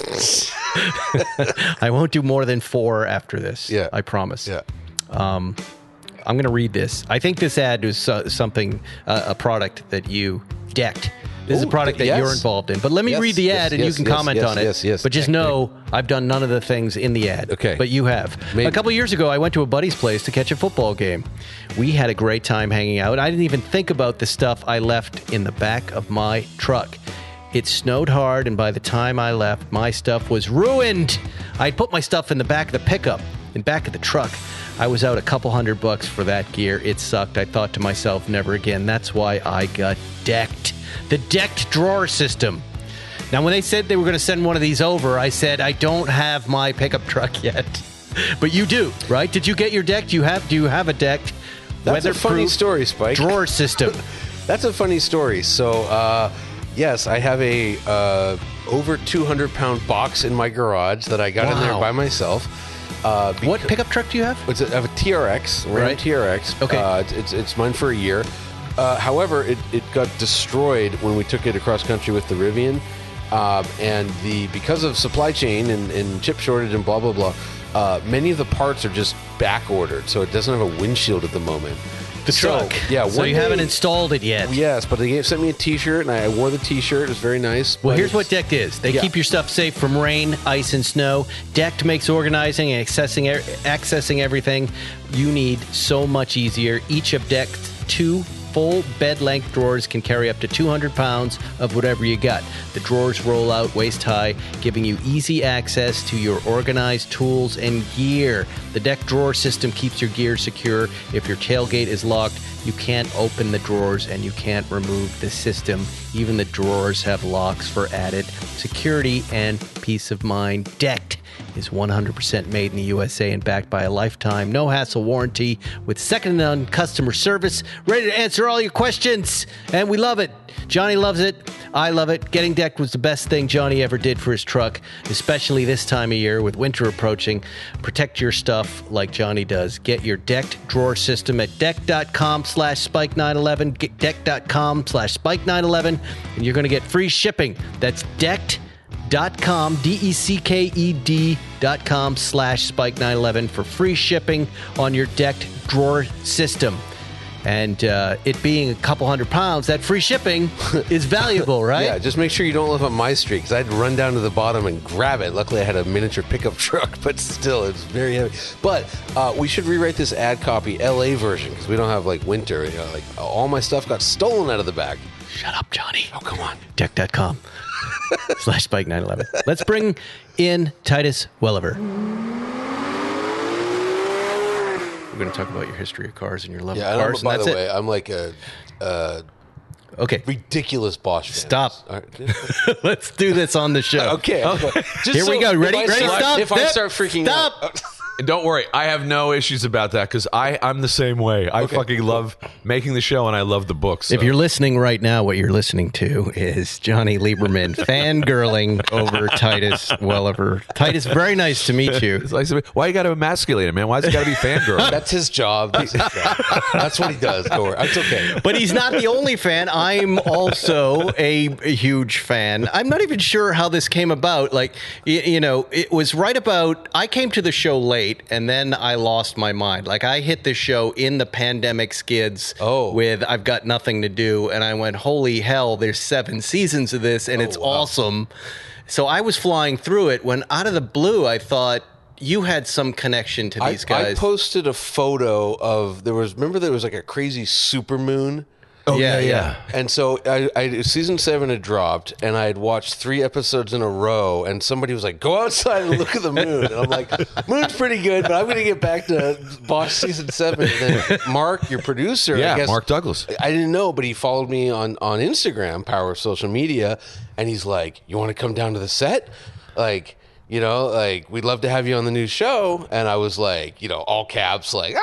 I won't do more than four after this. Yeah. I promise. Yeah. I'm going to read this. I think this ad is uh, something, uh, a product that you decked. This is a Ooh, product that yes. you're involved in. But let me Yes, read the yes, ad, and yes, you can yes, comment yes, on it. yes, yes. But just Deck, know I've done none of the things in the ad. Okay. But you have. Maybe. A couple years ago, I went to a buddy's place to catch a football game. We had a great time hanging out. I didn't even think about the stuff I left in the back of my truck. It snowed hard, and by the time I left, my stuff was ruined. I'd put my stuff in the back of the pickup, in back of the truck. I was out a couple hundred bucks for that gear. It sucked. I thought to myself, never again. That's why I got decked. The decked drawer system. Now, when they said they were going to send one of these over, I said, I don't have my pickup truck yet. But you do, right? Did you get your decked? You have? Do you have a decked, That's a funny weatherproof story, Spike. drawer system? That's a funny story. So, uh, yes, I have a uh, over two hundred pound box in my garage that I got in there Wow. by myself. Uh, What beca- pickup truck do you have? It's a, I have a T R X, Ram Right. T R X. Okay. Uh, it's, it's it's mine for a year. Uh, however, it, it got destroyed when we took it across country with the Rivian, uh, and the because of supply chain and, and chip shortage and blah blah blah. Uh, many of the parts are just back ordered, so it doesn't have a windshield at the moment. The So, truck. yeah. So one you day- haven't installed it yet. Yes, but they gave, sent me a T-shirt, and I wore the T-shirt. It was very nice. Well, but here's what it's- Decked is. They Yeah. keep your stuff safe from rain, ice, and snow. Decked makes organizing and accessing er- accessing everything you need so much easier. Each of Decked's two full bed-length drawers can carry up to two hundred pounds of whatever you got. The drawers roll out waist high, giving you easy access to your organized tools and gear. The Decked drawer system keeps your gear secure. If your tailgate is locked, you can't open the drawers and you can't remove the system. Even the drawers have locks for added security and peace of mind. Decked is one hundred percent made in the U S A and backed by a lifetime no-hassle warranty with second-to-none customer service, ready to answer all your questions. And we love it. Johnny loves it. I love it. Getting decked was the best thing Johnny ever did for his truck, especially this time of year with winter approaching. Protect your stuff like Johnny does. Get your decked drawer system at deck.com slash spike 911. Get deck.com slash spike 911, and you're going to get free shipping. That's decked. Dot com, D E C K E D dot com slash spike 911 for free shipping on your decked drawer system. And uh, it being a couple hundred pounds, that free shipping is valuable, right? Yeah, just make sure you don't live on my street, because I'd run down to the bottom and grab it. Luckily, I had a miniature pickup truck, but still, it's very heavy. But uh, we should rewrite this ad copy L A version, because we don't have like winter. You know, like all my stuff got stolen out of the back. Shut up, Johnny. Oh, come on. Deck.com slash spike 911. Let's bring in Titus Welliver. We're going to talk about your history of cars and your love Yeah, of and I'm, cars, by and the that's way, I'm like a, a it. Okay, ridiculous Bosch fan. Stop. All right. let's do this on the show. Okay. Just Here we so go. if Ready? I Ready? start- Stop. If I Stop. start freaking Stop. out. And don't worry, I have no issues about that because I I'm the same way. I Okay, fucking cool. love making the show and I love the books. If so. you're listening right now, what you're listening to is Johnny Lieberman fangirling over Titus Welliver. Titus, very nice to meet you. It's like, why you got to emasculate him, man? Why's it got to be fangirl? That's his job. That's, his job. That's what he does. Don't worry. It's okay. But he's not the only fan. I'm also a, a huge fan. I'm not even sure how this came about. Like, you, you know, it was right about, I came to the show late. great, and then I lost my mind. Like, I hit this show in the pandemic skids Oh. with I've got nothing to do, and I went, holy hell, there's seven seasons of this, and it's wow. awesome. So I was flying through it when out of the blue I thought you had some connection to these I, guys. I posted a photo of there was remember there was like a crazy supermoon. Oh Yeah, yeah, yeah. yeah. And so I, I season seven had dropped, and I had watched three episodes in a row. And somebody was like, "Go outside and look at the moon." And I'm like, "Moon's pretty good, but I'm going to get back to Bosch season seven." And then Mark, your producer, Yeah, I guess, Mark Douglas. I didn't know, but he followed me on on Instagram, Power of Social Media, and he's like, "You want to come down to the set?" Like. You know, like, we'd love to have you on the new show. And I was like, you know, all caps, like,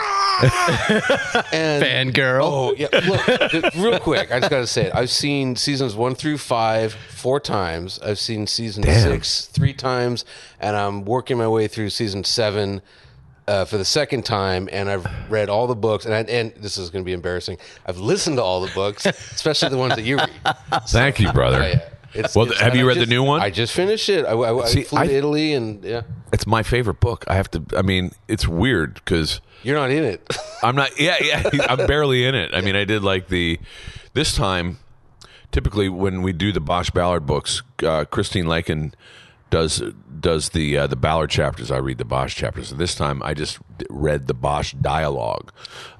ah! And, Fangirl. Oh, yeah. Look, th- real quick, I just got to say it. I've seen seasons one through five four times. I've seen season Damn. six three times. And I'm working my way through season seven uh, for the second time. And I've read all the books. And, I, and this is going to be embarrassing. I've listened to all the books, especially the ones that you read. Thank you, brother. Yeah, yeah. It's, Well, it's- have and you I read the just- new one? I just finished it. I, I, I See, flew I- to Italy, and yeah, It's my favorite book. I have to. I mean, it's weird because you're not in it. I'm not. Yeah, yeah. I'm barely in it. I mean, I did like the this time. Typically, when we do the Bosch Ballard books, uh, Christine Lakin does does the uh, the Ballard chapters. I read the Bosch chapters. And this time, I just read the Bosch dialogue.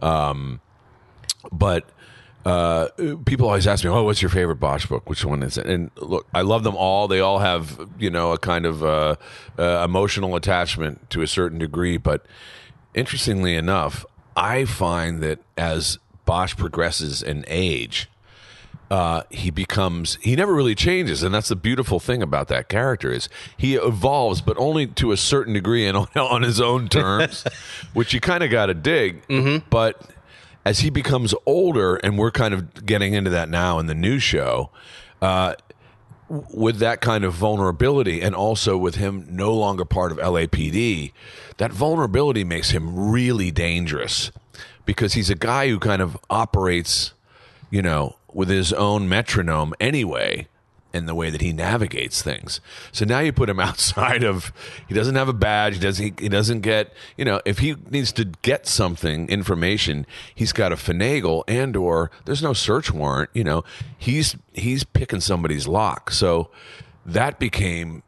Um, but. Uh, people always ask me, "Oh, what's your favorite Bosch book? Which one is it?" And look, I love them all. They all have, you know, a kind of uh, uh, emotional attachment to a certain degree. But interestingly enough, I find that as Bosch progresses in age, uh, he becomes he never really changes, and that's the beautiful thing about that character is he evolves, but only to a certain degree and on, on his own terms, which you kind of got to dig. Mm-hmm. But as he becomes older, and we're kind of getting into that now in the new show, uh, with that kind of vulnerability, and also with him no longer part of L A P D, that vulnerability makes him really dangerous because he's a guy who kind of operates, you know, with his own metronome anyway, in the way that he navigates things. So now you put him outside of, he doesn't have a badge, he doesn't, he doesn't get, you know, if he needs to get something, information, he's got to finagle, and or there's no search warrant, you know, he's, he's picking somebody's lock. So that became,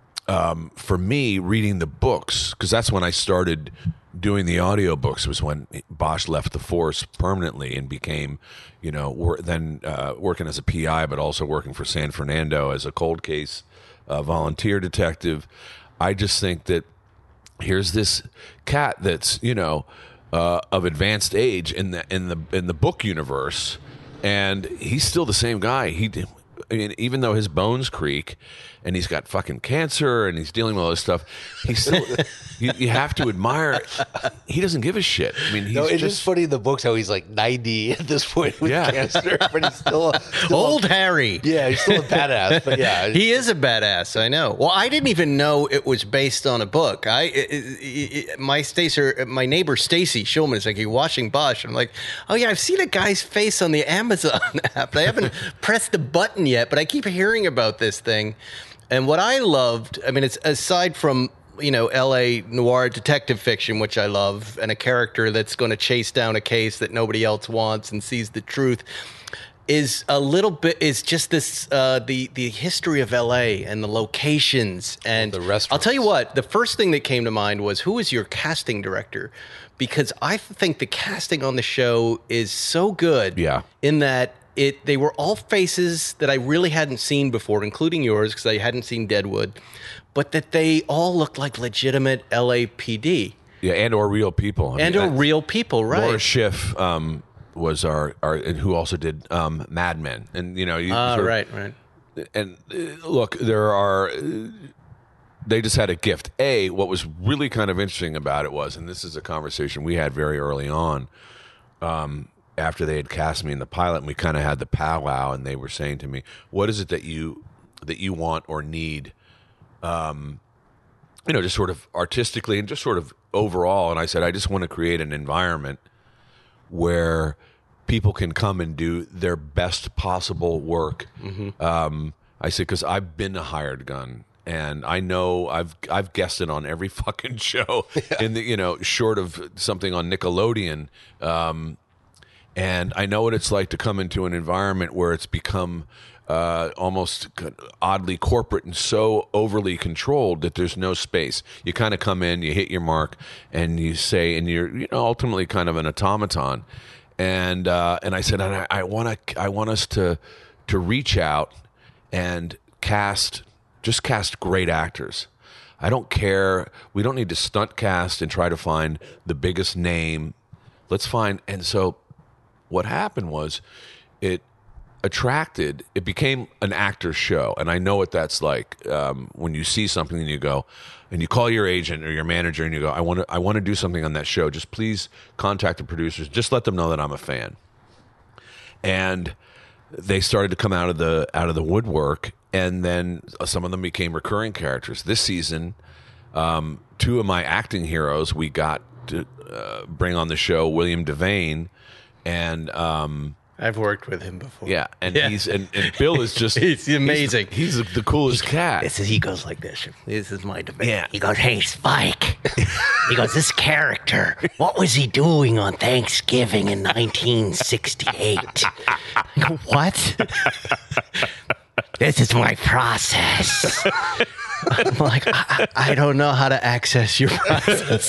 um, for me, reading the books, because that's when I started doing the audiobooks, was when Bosch left the force permanently and became, you know, wor- then uh, working as a P I, but also working for San Fernando as a cold case uh, volunteer detective. I just think that here's this cat that's, you know, uh, of advanced age in the in the in the book universe, and he's still the same guy. He, I mean, even though his bones creak, and he's got fucking cancer, and he's dealing with all this stuff, he's still. you, you have to admire. He doesn't give a shit. I mean, he's No, it's just just funny in the books how he's like ninety at this point with Yeah. cancer, but he's still, still Old a, Harry. yeah, he's still a badass. But yeah, He is a badass. I know. Well, I didn't even know it was based on a book. I, it, it, it, my Stacer, my neighbor Stacy Schulman is like, "You watching Bosch?" I'm like, "Oh yeah, I've seen a guy's face on the Amazon app. I haven't pressed the button yet, but I keep hearing about this thing." And what I loved, I mean, it's aside from, you know, L A noir detective fiction, which I love, and a character that's going to chase down a case that nobody else wants and sees the truth, is a little bit is just this uh, the the history of L A and the locations and The restaurants. I'll tell you what, the first thing that came to mind was, who is your casting director? Because I think the casting on the show is so good. Yeah. In that it they were all faces that I really hadn't seen before, including yours, because I hadn't seen Deadwood, but that they all looked like legitimate L A P D yeah, and or real people. I and mean, are I- real people, right? Laura Schiff um, was our, our and who also did um, Mad Men, and you know, you Ah, sort of- right, right. And uh, look, there are. Uh, they just had a gift. A, what was really kind of interesting about it was, and this is a conversation we had very early on, um, after they had cast me in the pilot, and we kind of had the powwow, and they were saying to me, "What is it that you that you want or need?" Um, you know, just sort of artistically and just sort of overall. And I said, I just want to create an environment where people can come and do their best possible work. Um, I said, because I've been a hired gun, and I know I've I've guested on every fucking show in the you know short of something on Nickelodeon, um, and I know what it's like to come into an environment where it's become uh, almost oddly corporate and so overly controlled that there's no space. You kind of come in, you hit your mark, and you say, and you're you know ultimately kind of an automaton. And uh, and I said, and I, I want to I want us to to reach out and cast. Just cast great actors. I don't care. We don't need to stunt cast and try to find the biggest name. Let's find. And so what happened was it attracted, it became an actor's show. And I know what that's like um, when you see something and you go, and you call your agent or your manager and you go, I want to I want to do something on that show. Just please contact the producers. Just let them know that I'm a fan. And they started to come out of the out of the woodwork, and then some of them became recurring characters. This season, um, two of my acting heroes we got to uh, bring on the show, William Devane, and um, I've worked with him before. yeah, and Yeah. he's and, and Bill is just He's amazing. He's the, he's the coolest cat. This is, he goes like this. This is my debate. Yeah. He goes, hey, Spike. He goes, this character, what was he doing on Thanksgiving in nineteen sixty-eight? I go, what? This is my process. I'm like, I, I don't know how to access your process.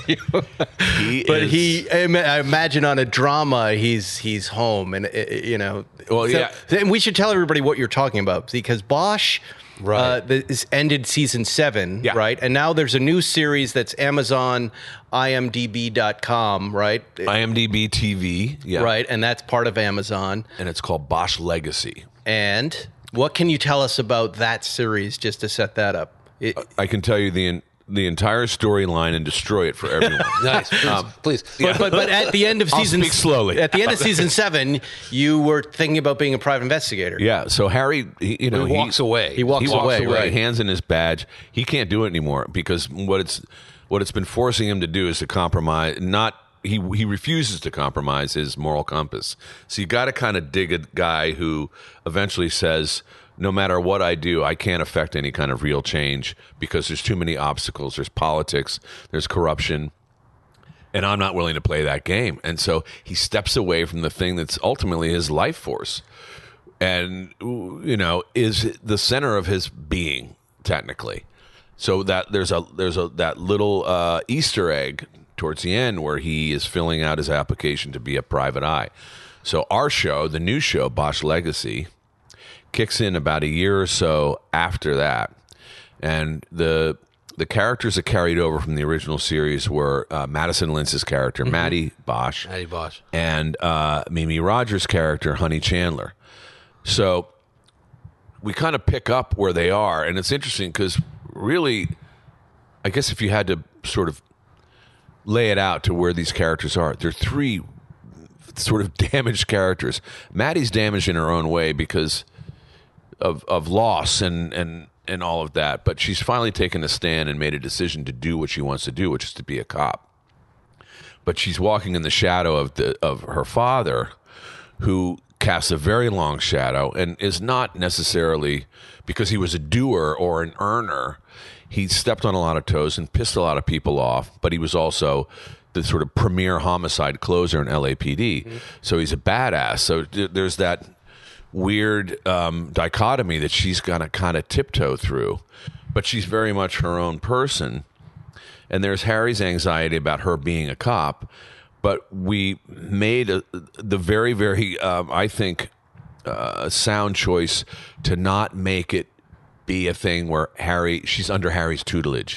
He But is- he, I ima- I imagine on a drama, he's he's home, and uh, you know. Well, so- yeah. And we should tell everybody what you're talking about, because Bosch, Right. uh, this ended season seven, Yeah. right? And now there's a new series that's Amazon, I M D B dot com, right? IMDb T V, yeah, Right, and that's part of Amazon. and it's called Bosch Legacy. And what can you tell us about that series, just to set that up? It, I can tell you the the entire storyline and destroy it for everyone. Nice. Please. please. But, but but at the end of I'll season speak slowly. At the end of season seven, you were thinking about being a private investigator. Yeah, so Harry, he, you know, He walks away. He walks he walks away, away, right. hands in his badge. He can't do it anymore because what it's what it's been forcing him to do is to compromise. Not he he refuses to compromise his moral compass. So you got to kind of dig a guy who eventually says, no matter what I do, I can't affect any kind of real change because there's too many obstacles. There's politics. There's corruption. And I'm not willing to play that game. And so he steps away from the thing that's ultimately his life force and, you know, is the center of his being, technically. So that there's a there's a that little uh, Easter egg towards the end where he is filling out his application to be a private eye. So our show, the new show, Bosch Legacy, kicks in about a year or so after that. And the the characters that carried over from the original series were uh, Madison Lintz's character, Maddie Bosch, Maddie Bosch. and uh, Mimi Rogers' character, Honey Chandler. So we kind of pick up where they are. And it's interesting because really, I guess if you had to sort of lay it out to where these characters are, they're three sort of damaged characters. Maddie's damaged in her own way because of of loss and and and all of that, but she's finally taken a stand and made a decision to do what she wants to do, which is to be a cop. But she's walking in the shadow of the of her father, who casts a very long shadow and is not necessarily because he was a doer or an earner. He stepped on a lot of toes and pissed a lot of people off, but he was also the sort of premier homicide closer in L A P D. Mm-hmm. So he's a badass. So th- there's that weird um, dichotomy that she's gonna kind of tiptoe through, but she's very much her own person. And there's Harry's anxiety about her being a cop, but we made a, the very, very, um, I think, uh, sound choice to not make it be a thing where Harry, she's under Harry's tutelage.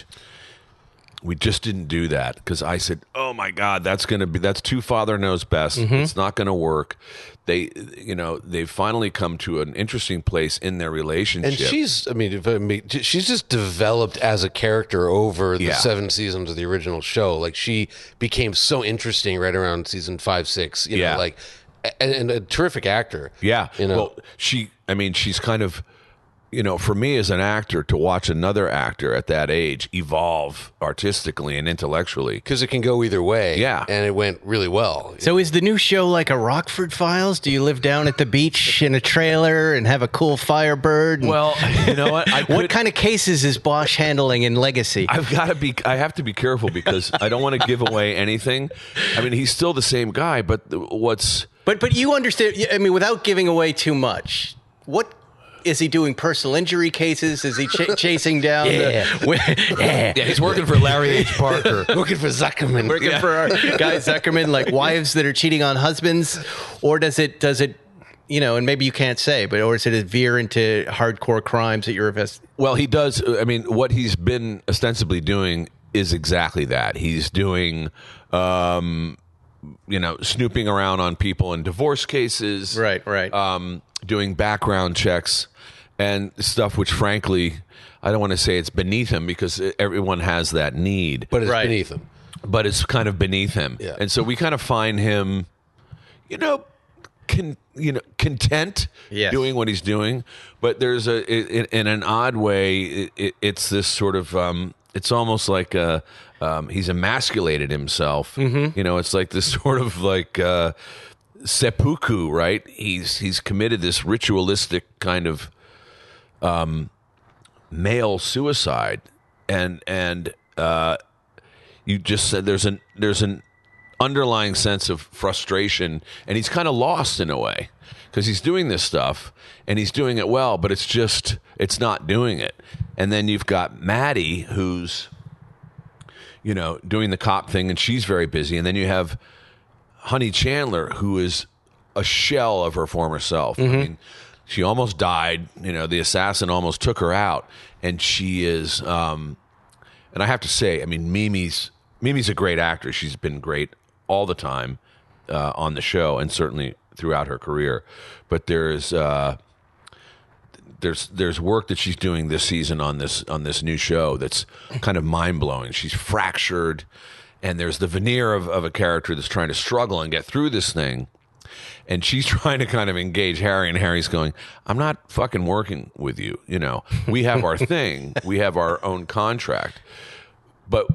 We just didn't do that because I said, "Oh my God, that's going to be that's too father knows best. Mm-hmm. It's not going to work." They, you know, they've finally come to an interesting place in their relationship. And she's, I mean, if I may, she's just developed as a character over the Yeah. seven seasons of the original show. Like she became so interesting right around season five, six. You Yeah. know, like, and, and a terrific actor. Yeah. You know, Well, she, I mean, she's kind of you know, for me as an actor to watch another actor at that age evolve artistically and intellectually. Because it can go either way. Yeah. And it went really well. So is the new show like a Rockford Files? Do you live down at the beach in a trailer and have a cool Firebird? And Well, you know what? I what could- kind of cases is Bosch handling in Legacy? I've got to be. I have to be careful because I don't want to give away anything. I mean, he's still the same guy, but what's But but you understand? I mean, without giving away too much, what is he doing? Personal injury cases? Is he ch- chasing down? Yeah. The, Yeah. yeah, he's working for Larry H. Parker. Looking for Zuckerman. working for our guy Zuckerman, like wives that are cheating on husbands, or does it does it, you know? And maybe you can't say, but or does it veer into hardcore crimes that you're investigating? Well, he does. I mean, what he's been ostensibly doing is exactly that. He's doing, um, you know, snooping around on people in divorce cases. Right, right. Um, doing background checks and stuff which, frankly, I don't want to say it's beneath him because everyone has that need. But it's Right. beneath him. But it's kind of beneath him. Yeah. And so we kind of find him, you know, con, you know, content Yes. doing what he's doing. But there's a, in, in an odd way, it, it, it's this sort of, um, it's almost like a, um, he's emasculated himself. Mm-hmm. You know, it's like this sort of like uh, seppuku, right? He's he's committed this ritualistic kind of um, male suicide, and and uh, you just said there's an there's an underlying sense of frustration, and he's kind of lost in a way because he's doing this stuff and he's doing it well, but it's just it's not doing it. And then you've got Maddie, who's you know doing the cop thing, and she's very busy, and then you have Honey Chandler, who is a shell of her former self. I mean, she almost died. You know, the assassin almost took her out, and she is. Um, and I have to say, I mean, Mimi's Mimi's a great actress. She's been great all the time uh, on the show, and certainly throughout her career. But there's uh, there's there's work that she's doing this season on this on this new show that's kind of mind blowing. She's fractured. And there's the veneer of, of a character that's trying to struggle and get through this thing. And she's trying to kind of engage Harry, and Harry's going, I'm not fucking working with you. You know, we have our thing. We have our own contract. But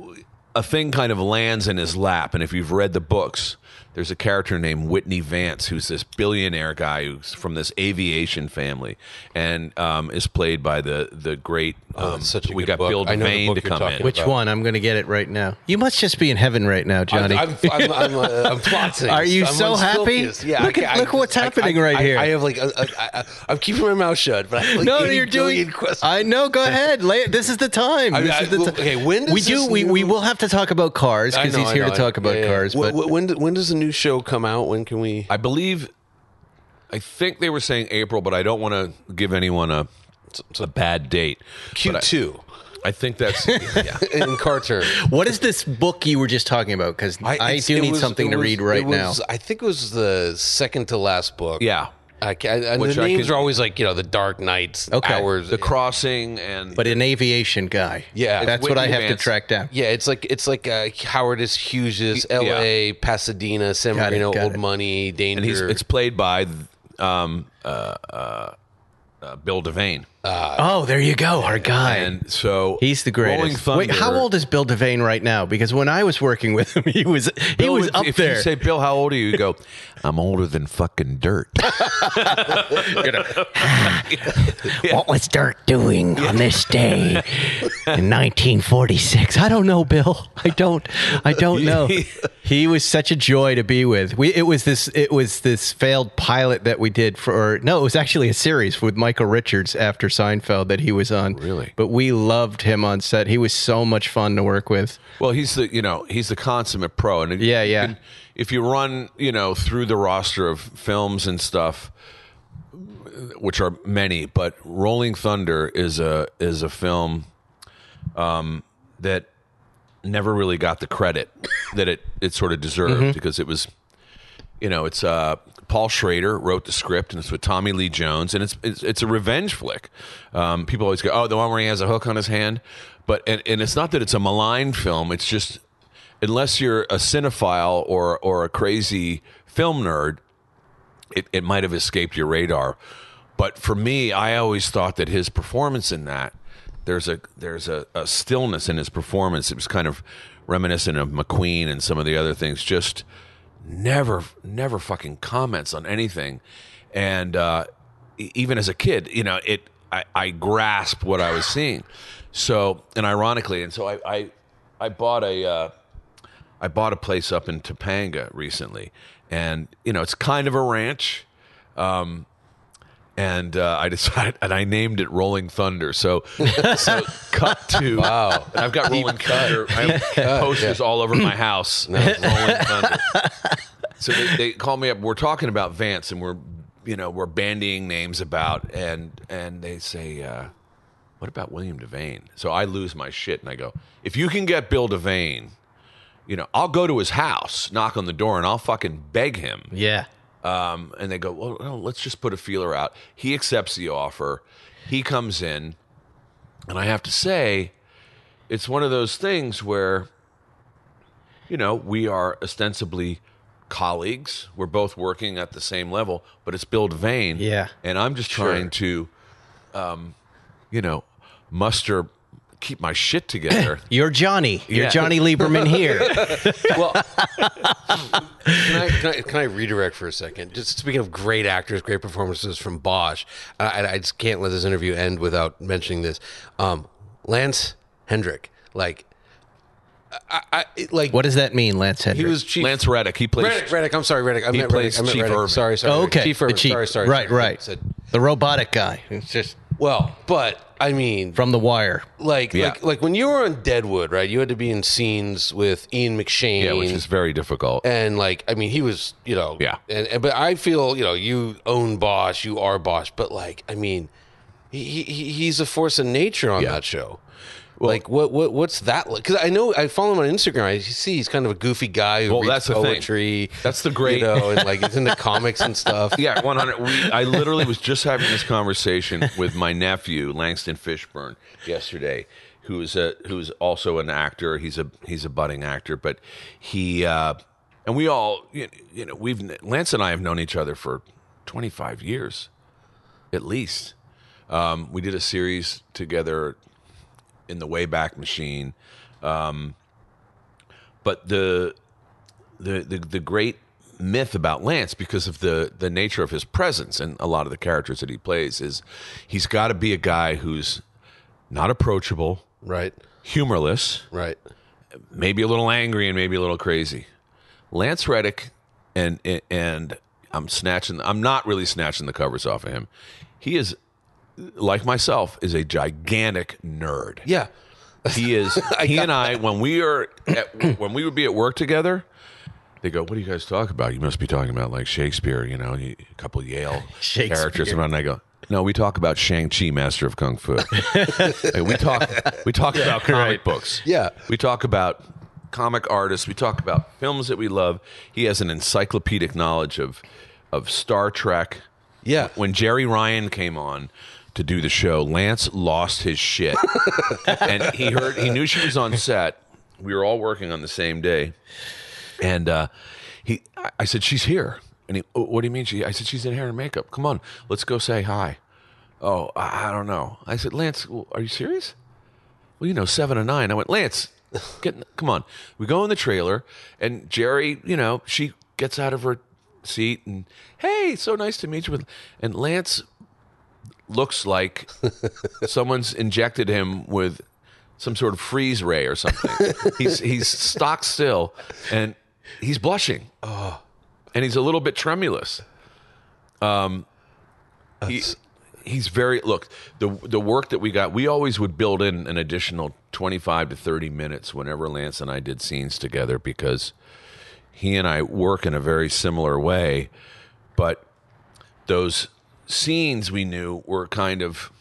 a thing kind of lands in his lap. And if you've read the books, there's a character named Whitney Vance, who's this billionaire guy who's from this aviation family, and um, is played by the the great. Um, Oh, that's such a we good got book. Bill I know the Devane book to you're come talking in. Which about. one? I'm going to get it right now. You must just be in heaven right now, Johnny. I'm, I'm, I'm, uh, I'm plotting. Are you I'm so on happy? Stilkies. Yeah, Look I, at- I, look what's I- happening I, right I, here. I have like, a, a, I, I'm keeping my mouth shut, but I have like no, eighty you're doing. billion questions. I know. Go ahead. Lay it. This is the time. I mean, This I- is the well, ti- okay, when does we do? this We, we new- will have to talk about cars I because know, he's I here know, to I talk know. about Yeah, yeah. cars. Wh- But wh- when, when does the new show come out? When can we? I believe, I think they were saying April, but I don't want to give anyone a a bad date. Q But two I, I think that's yeah. in car terms. what is this book you were just talking about? Because I, it's- do it need was- something it to was- read right it was- now. I think it was the second to last book. yeah. I, ca- and Which the I names can- are always like, you know, the Dark Knights, Okay. hours. The Crossing and But an aviation guy. Yeah. that's Whitney what I have Vance. to track down. Yeah, it's like it's like uh, Howard S. Hughes' L A, Pasadena, San Got it, Marino, got Old it. Money, Danger. and he's it's played by um, uh, uh, uh, Bill Devane. Oh, there you go, our guy. And so He's the Rolling greatest. Thunder. Wait, how old is Bill Devane right now? Because when I was working with him, he was he Bill, was if, up if there. you say, Bill, how old are you? You go, I'm older than fucking dirt. What was Dirk doing on this day in nineteen forty-six? I don't know, Bill. I don't. I don't know. He was such a joy to be with. We it was this it was this failed pilot that we did for. No, it was actually a series with Michael Richards after Seinfeld that he was on. Really? But we loved him on set. He was so much fun to work with. Well, he's the you know he's the consummate pro, and Yeah, you yeah. can- if you run you know through the roster of films and stuff, which are many, but Rolling Thunder is a is a film um, that never really got the credit that it it sort of deserved Mm-hmm. because it was you know it's uh, Paul Schrader wrote the script and it's with Tommy Lee Jones and it's it's, it's a revenge flick. Um, people always go, oh, the one where he has a hook on his hand, but and, and it's not that it's a malign film. It's just unless you're a cinephile or or a crazy film nerd, it, it might have escaped your radar. but for me, I always thought that his performance in that there's a there's a, a stillness in his performance. It was kind of reminiscent of McQueen and some of the other things. Just never never fucking comments on anything, and uh, e- even as a kid, you know, it I, I grasped what I was seeing. So and ironically, and so I I, I bought a. Uh, I bought a place up in Topanga recently, and you know it's kind of a ranch, um, and uh, I decided, and I named it Rolling Thunder. So, so cut to Wow. and I've got Rolling Thunder. I have posters yeah. all over my house. Rolling Thunder. So they, they call me up. We're talking about Vance, and we're you know we're bandying names about, and and they say, uh, "What about William Devane?" So I lose my shit, and I go, "If you can get Bill Devane." You know, I'll go to his house, knock on the door, and I'll fucking beg him. Yeah. Um, and they go, well, well, let's just put a feeler out. He accepts the offer. He comes in. And I have to say, it's one of those things where, you know, we are ostensibly colleagues. We're both working at the same level, but it's Bill Devane. Yeah. And I'm just trying to, um, you know, muster... keep my shit together. You're Johnny. You're Yeah. Johnny Lieberman here. Well, can I, can I can I redirect for a second? Just speaking of great actors, great performances from Bosch, I, I just can't let this interview end without mentioning this. Um, Lance Hendrick, like, I, I like What does that mean, Lance Hendrick? he was chief. Lance Reddick. He plays. Reddick, Reddick, I'm sorry, Reddick. I He meant plays Reddick. I meant Chief Reddick. Urban. Sorry, sorry. Oh, okay. Chief The Urban. chief. Sorry, sorry. Right, sorry. right. Said, the robotic guy. It's just well, but I mean, from The Wire. like, Yeah. like, like when you were on Deadwood, right? You had to be in scenes with Ian McShane, Yeah, which is very difficult. and like, I mean, he was, you know, Yeah. And, and but I feel, you know, you own Bosch, you are Bosch, but like, I mean, he, he he's a force of nature on Yeah. that show. Like what what what's that like? Because I know I follow him on Instagram. I see he's kind of a goofy guy who Well, reads that's the thing. poetry. That's the great- you know, and like he's into comics and stuff. Yeah, one hundred. We, I literally was just having this conversation with my nephew Langston Fishburne yesterday, who is a who's also an actor. He's a he's a budding actor, but he uh, and we all you you know we've Lance and I have known each other for twenty-five years, at least. Um, we did a series together in the Wayback Machine, um, but the the the the great myth about Lance, because of the the nature of his presence and a lot of the characters that he plays, is he's got to be a guy who's not approachable, Right, humorless, right. maybe a little angry and maybe a little crazy. Lance Reddick, and and I'm snatching I'm not really snatching the covers off of him. He is, like myself, is a gigantic nerd. Yeah, He is. He and I, when we are at, when we would be at work together, they go, "What do you guys talk about? You must be talking about like Shakespeare, you know, a couple Yale Shakespeare. characters." And I go, "No, we talk about Shang-Chi, Master of Kung Fu. Like, we talk. We talk about comic books. Yeah. we talk about comic artists. We talk about films that we love. He has an encyclopedic knowledge of of Star Trek. yeah. When Jerry Ryan came on to do the show, Lance lost his shit. And he heard, he knew she was on set. We were all working on the same day. And uh, he, I- I said, "She's here." And he, "Oh, what do you mean? She, I said, "She's in hair and makeup. Come on, let's go say hi." "Oh, I, I don't know." I said, "Lance, well, are you serious?" "Well, you know, seven to nine." I went, "Lance, get, come on." We go in the trailer, and Jerry, you know, she gets out of her seat and, "Hey, so nice to meet you." With and Lance looks like someone's injected him with some sort of freeze ray or something. he's he's stock still, and he's blushing. Oh, and he's a little bit tremulous. Um, he, he's very look the the work that we got. We always would build in an additional twenty-five to thirty minutes whenever Lance and I did scenes together, because he and I work in a very similar way, but those scenes we knew were kind of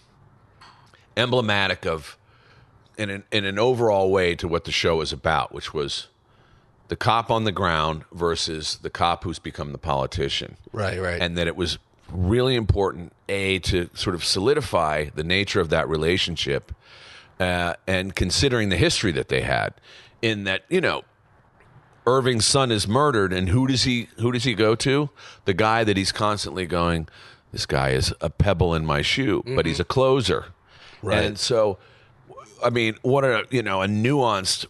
emblematic of, in an, in an overall way, to what the show is about, which was the cop on the ground versus the cop who's become the politician. Right, right. And that it was really important, A, to sort of solidify the nature of that relationship, uh, and considering the history that they had, in that, you know, Irving's son is murdered, and who does he who does he go to? The guy that he's constantly going, this guy is a pebble in my shoe, but he's a closer. Right. And so, I mean, what a, you know, a nuanced,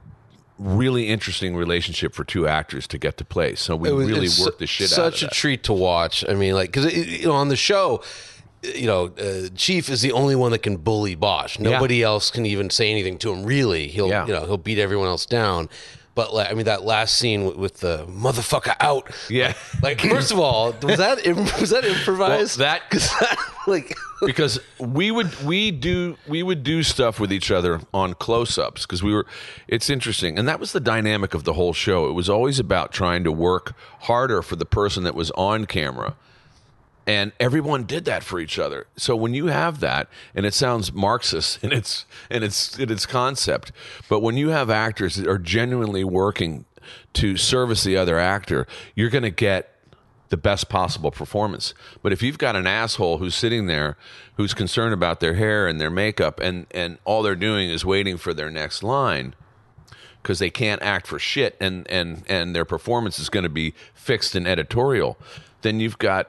really interesting relationship for two actors to get to play. So we It was- really it's worked the shit such out of a that. treat to watch. I mean, like, because you know, on the show, you know, uh, Chief is the only one that can bully Bosch. Nobody else can even say anything to him. Really, he'll Yeah. you know he'll beat everyone else down. But like, I mean, that last scene with, with the motherfucker out. Yeah. Like, first of all, was that im- was that improvised? Well, that- 'Cause that like. because we would we do we would do stuff with each other on close-ups because we were it's interesting, and that was the dynamic of the whole show. It was always about trying to work harder for the person that was on camera, and everyone did that for each other. So when you have that, and it sounds Marxist in its in its in its concept, but when you have actors that are genuinely working to service the other actor, you're going to get the best possible performance. But if you've got an asshole who's sitting there who's concerned about their hair and their makeup, and and all they're doing is waiting for their next line because they can't act for shit, and and and their performance is going to be fixed and editorial, then you've got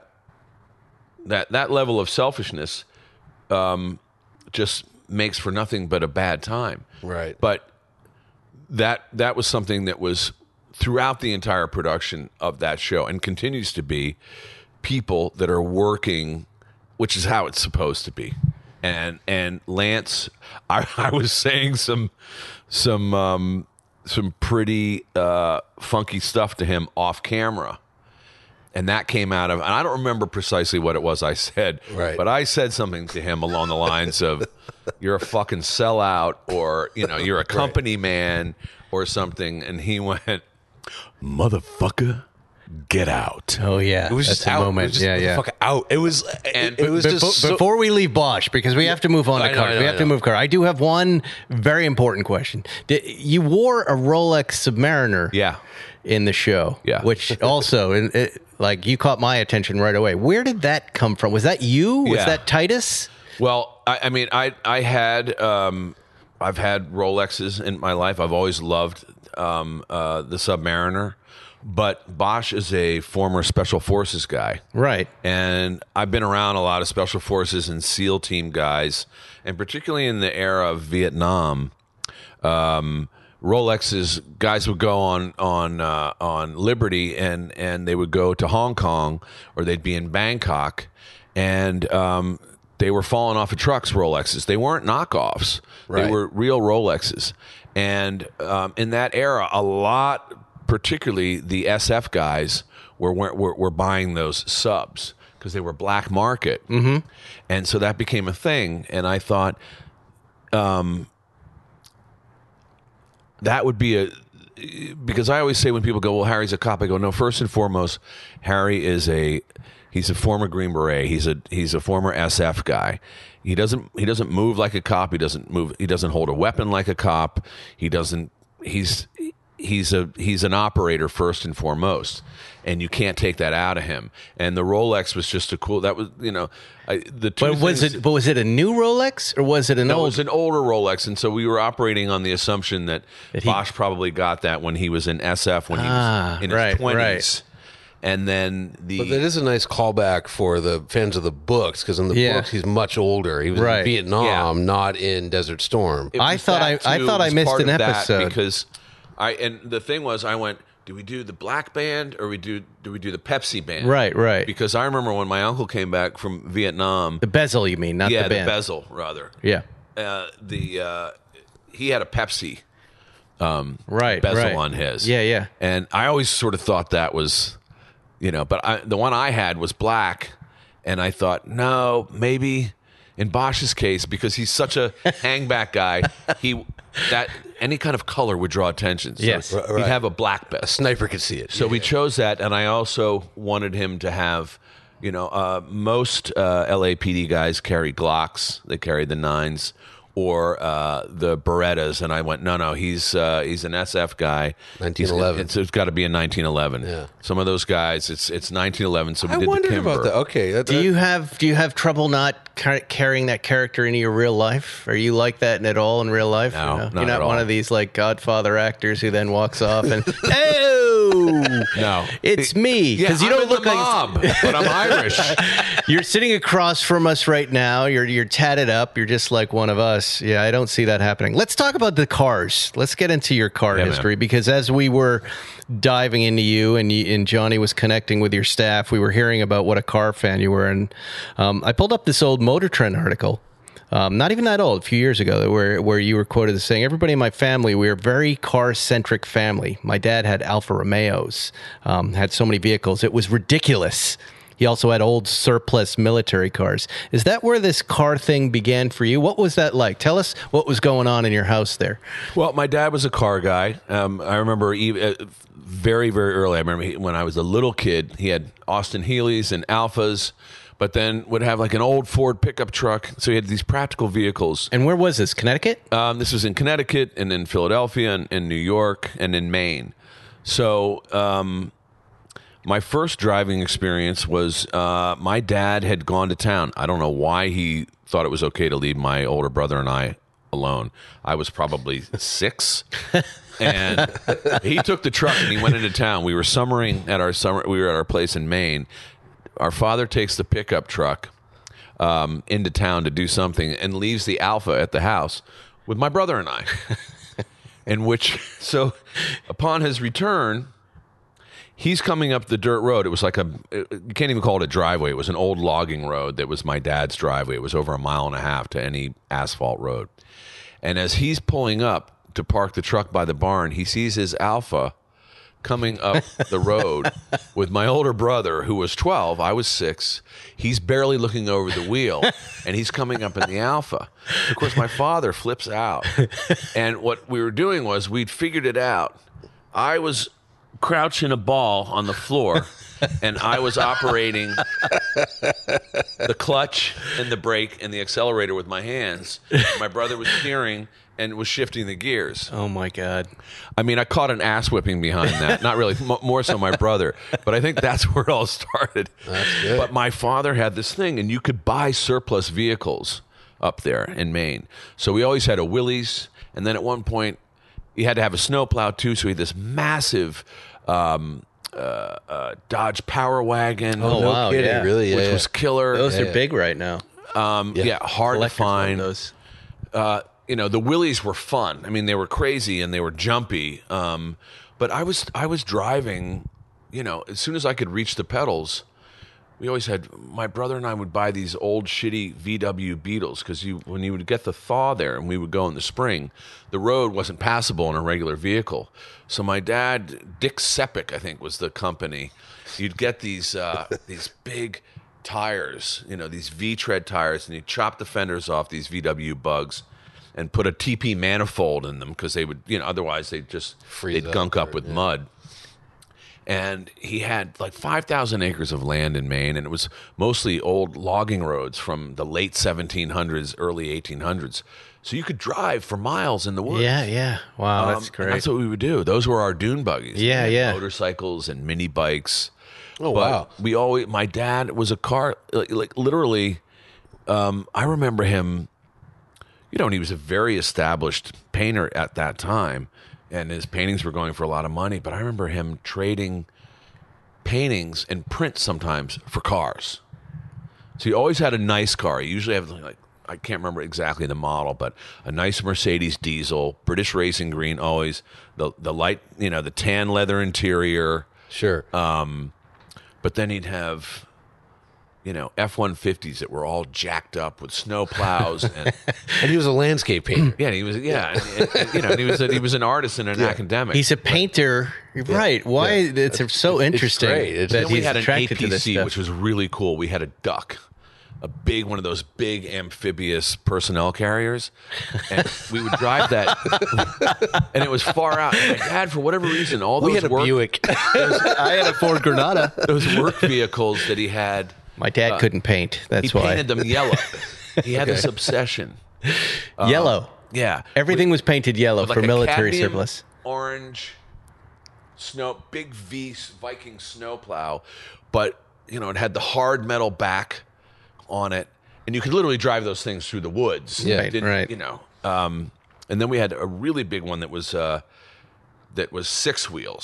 that that level of selfishness um, just makes for nothing but a bad time. Right. But that that was something that was throughout the entire production of that show, and continues to be, people that are working, which is how it's supposed to be. And and Lance, I, I was saying some some um, some pretty uh, funky stuff to him off camera, and that came out of, and I don't remember precisely what it was I said, Right. but I said something to him along the lines of, "You're a fucking sellout," or you know, "You're a company man," or something, and he went, "Motherfucker, get out." Oh yeah, It was that's just a out. moment. It was just yeah, yeah. fucking out. It was. And- it, it was Befo- just so, before we leave Bosch, because we have to move on I to know, cars. I know, we have I to know. move car. I do have one very important question. Did, you wore a Rolex Submariner, Yeah. in the show, Yeah. which also, in, it, like, you caught my attention right away. Where did that come from? Was that you? Was Yeah. that Titus? Well, I, I mean, I I had um, I've had Rolexes in my life. I've always loved um, uh, the Submariner, but Bosch is a former Special Forces guy, Right. and I've been around a lot of Special Forces and SEAL team guys, and particularly in the era of Vietnam. Um, Rolexes guys would go on on uh, on Liberty, and and they would go to Hong Kong, or they'd be in Bangkok, and um, they were falling off of trucks. Rolexes, they weren't knockoffs; Right. they were real Rolexes. And um, in that era, a lot, particularly the S F guys, were were, were buying those subs because they were black market, mm-hmm. and so that became a thing. And I thought, um, that would be a, because I always say when people go, well, Harry's a cop, I go, no, first and foremost, Harry is a, he's a former Green Beret. He's a, he's a former S F guy. He doesn't, he doesn't move like a cop. He doesn't move, he doesn't hold a weapon like a cop. He doesn't, he's, he's a, he's an operator first and foremost. And you can't take that out of him. And the Rolex was just a cool, that was, you know, I, the two But was things- it? But was it a new Rolex or was it an no, it old? was an older Rolex, and so we were operating on the assumption that, That he- Bosch probably got that when he was in S F when he Ah, was in right, his twenties, right. and then the But that is a nice callback for the fans of the books, because in the Yeah. books he's much older. He was Right. in Vietnam, Yeah. not in Desert Storm. it I was thought that I- I too. thought It I was missed part an of that episode. because I and the thing was I went, do we do the black band or we do do we do the Pepsi band? Right, right. Because I remember when my uncle came back from Vietnam, the bezel, you mean, not yeah, the the, band? bezel rather. Yeah. Uh, the uh, he had a Pepsi Right. bezel right. on his. Yeah, yeah. And I always sort of thought that was, you know, but I, the one I had was black, and I thought, no, maybe in Bosch's case, because he's such a hangback guy, he that any kind of color would draw attention. So Yes. he'd Right. have a black A vest. sniper could see it. So we chose that, and I also wanted him to have, you know, uh, most uh, L A P D guys carry Glocks. They carry the nines or uh, the Berettas, and I went, no, no, he's uh, he's an S F guy. nineteen He's- eleven. It's, it's got to be a nineteen eleven. Yeah. Some of those guys, it's it's nineteen eleven. So we I did the wondered Kimber. about that. Okay. That, Do you have Do you have trouble not car- carrying that character into your real life? Are you like that at all in real life? No, You know? not You're not at one all. of these like Godfather actors who then walks off and oh, No, It's me. Yeah, Because you I'm don't in look the like mob, but I'm Irish. you're sitting across from us right now. You're you're tatted up. You're just like one of us. Yeah, I don't see that happening. Let's talk about the cars. Let's get into your car Yeah, man. history because as we were diving into you and you, and Johnny was connecting with your staff, we were hearing about what a car fan you were, and um, I pulled up this old Motor Trend article. Um, not even that old, a few years ago, where where you were quoted as saying, "Everybody in my family, we are a very car-centric family. My dad had Alfa Romeos, um, had so many vehicles. It was ridiculous. He also had old surplus military cars." Is that where this car thing began for you? What was that like? Tell us what was going on in your house there. Well, my dad was a car guy. Um, I remember even, uh, very, very early. I remember he, when I was a little kid, he had Austin Healey's and Alphas, but then would have like an old Ford pickup truck. So he had these practical vehicles. And where was this? Connecticut? Um, this was in Connecticut and in Philadelphia and in New York and in Maine. So um, my first driving experience was uh, my dad had gone to town. I don't know why he thought it was okay to leave my older brother and I alone. I was probably six. And he took the truck and he went into town. We were summering at our summer. We were at our place in Maine. Our father takes the pickup truck um, into town to do something and leaves the Alpha at the house with my brother and I. In which, so upon his return, he's coming up the dirt road. It was like a, you can't even call it a driveway. It was an old logging road that was my dad's driveway. It was over a mile and a half to any asphalt road. And as he's pulling up to park the truck by the barn, he sees his Alpha coming up the road with my older brother, who was twelve. I was six. He's barely looking over the wheel, and he's coming up in the Alpha. Of course, my father flips out. And what we were doing was we'd figured it out. I was crouching a ball on the floor, and I was operating the clutch and the brake and the accelerator with my hands. My brother was steering and was shifting the gears. Oh, my God. I mean, I caught an ass whipping behind that. Not really, m- more so my brother. But I think that's where it all started. That's good. But my father had this thing, and you could buy surplus vehicles up there in Maine. So we always had a Willys, and then at one point, you had to have a snowplow, too, so he had this massive um, uh, uh, Dodge Power Wagon. Oh, no wow, kidding, yeah. really? Yeah, Which yeah. was killer. Those Yeah, are yeah. big right now. Um, yeah. Yeah. hard to Collectors love find. those. Uh, you know, the Willys were fun. I mean, they were crazy and they were jumpy. Um, but I was I was driving, you know, as soon as I could reach the pedals, we always had, my brother and I would buy these old shitty V W Beetles because you when you would get the thaw there and we would go in the spring, the road wasn't passable in a regular vehicle. So my dad, Dick Sepik, I think was the company, you'd get these uh, these big tires, you know, these V-tread tires, and you chop the fenders off these V W Bugs and put a T P manifold in them because they would, you know, otherwise they'd just Freeze they'd up gunk up or- with yeah. mud. And he had like five thousand acres of land in Maine, and it was mostly old logging roads from the late seventeen hundreds, early eighteen hundreds. So you could drive for miles in the woods. Yeah, yeah. Wow, Um, that's and great. That's what we would do. Those were our dune buggies. Yeah, We had yeah. Motorcycles and mini bikes. Oh, But wow. we always, my dad was a car, like, like literally, um, I remember him, you know, and he was a very established painter at that time, and his paintings were going for a lot of money. But I remember him trading paintings and prints sometimes for cars. So he always had a nice car. He usually had like, I can't remember exactly the model, but a nice Mercedes diesel, British Racing Green, always the the light, you know, the tan leather interior. Sure. But then he'd have, you know, F one fifties that were all jacked up with snow plows, and and he was a landscape painter. yeah, and he was yeah, and, and, you know, and he was a, he was an artist and an academic. He's a painter. You're right. Why? It's so interesting great. It's- that Then we he's had an A attracted to P this C, stuff. which was really cool. We had a duck, a big one of those big amphibious personnel carriers, and we would drive that, and it was far out. And my dad, for whatever reason, all those We had a work, Buick. I had a Ford Granada. those work vehicles that he had, My dad couldn't paint. That's he why. painted them yellow. He had this obsession. Yellow. Yeah, Everything was painted yellow With for like a military cadmium surplus. orange snow, big V Viking snowplow, but you know it had the hard metal back on it, and you could literally drive those things through the woods. Yeah, It didn't- right. You know, um, and then we had a really big one that was uh, that was six wheels.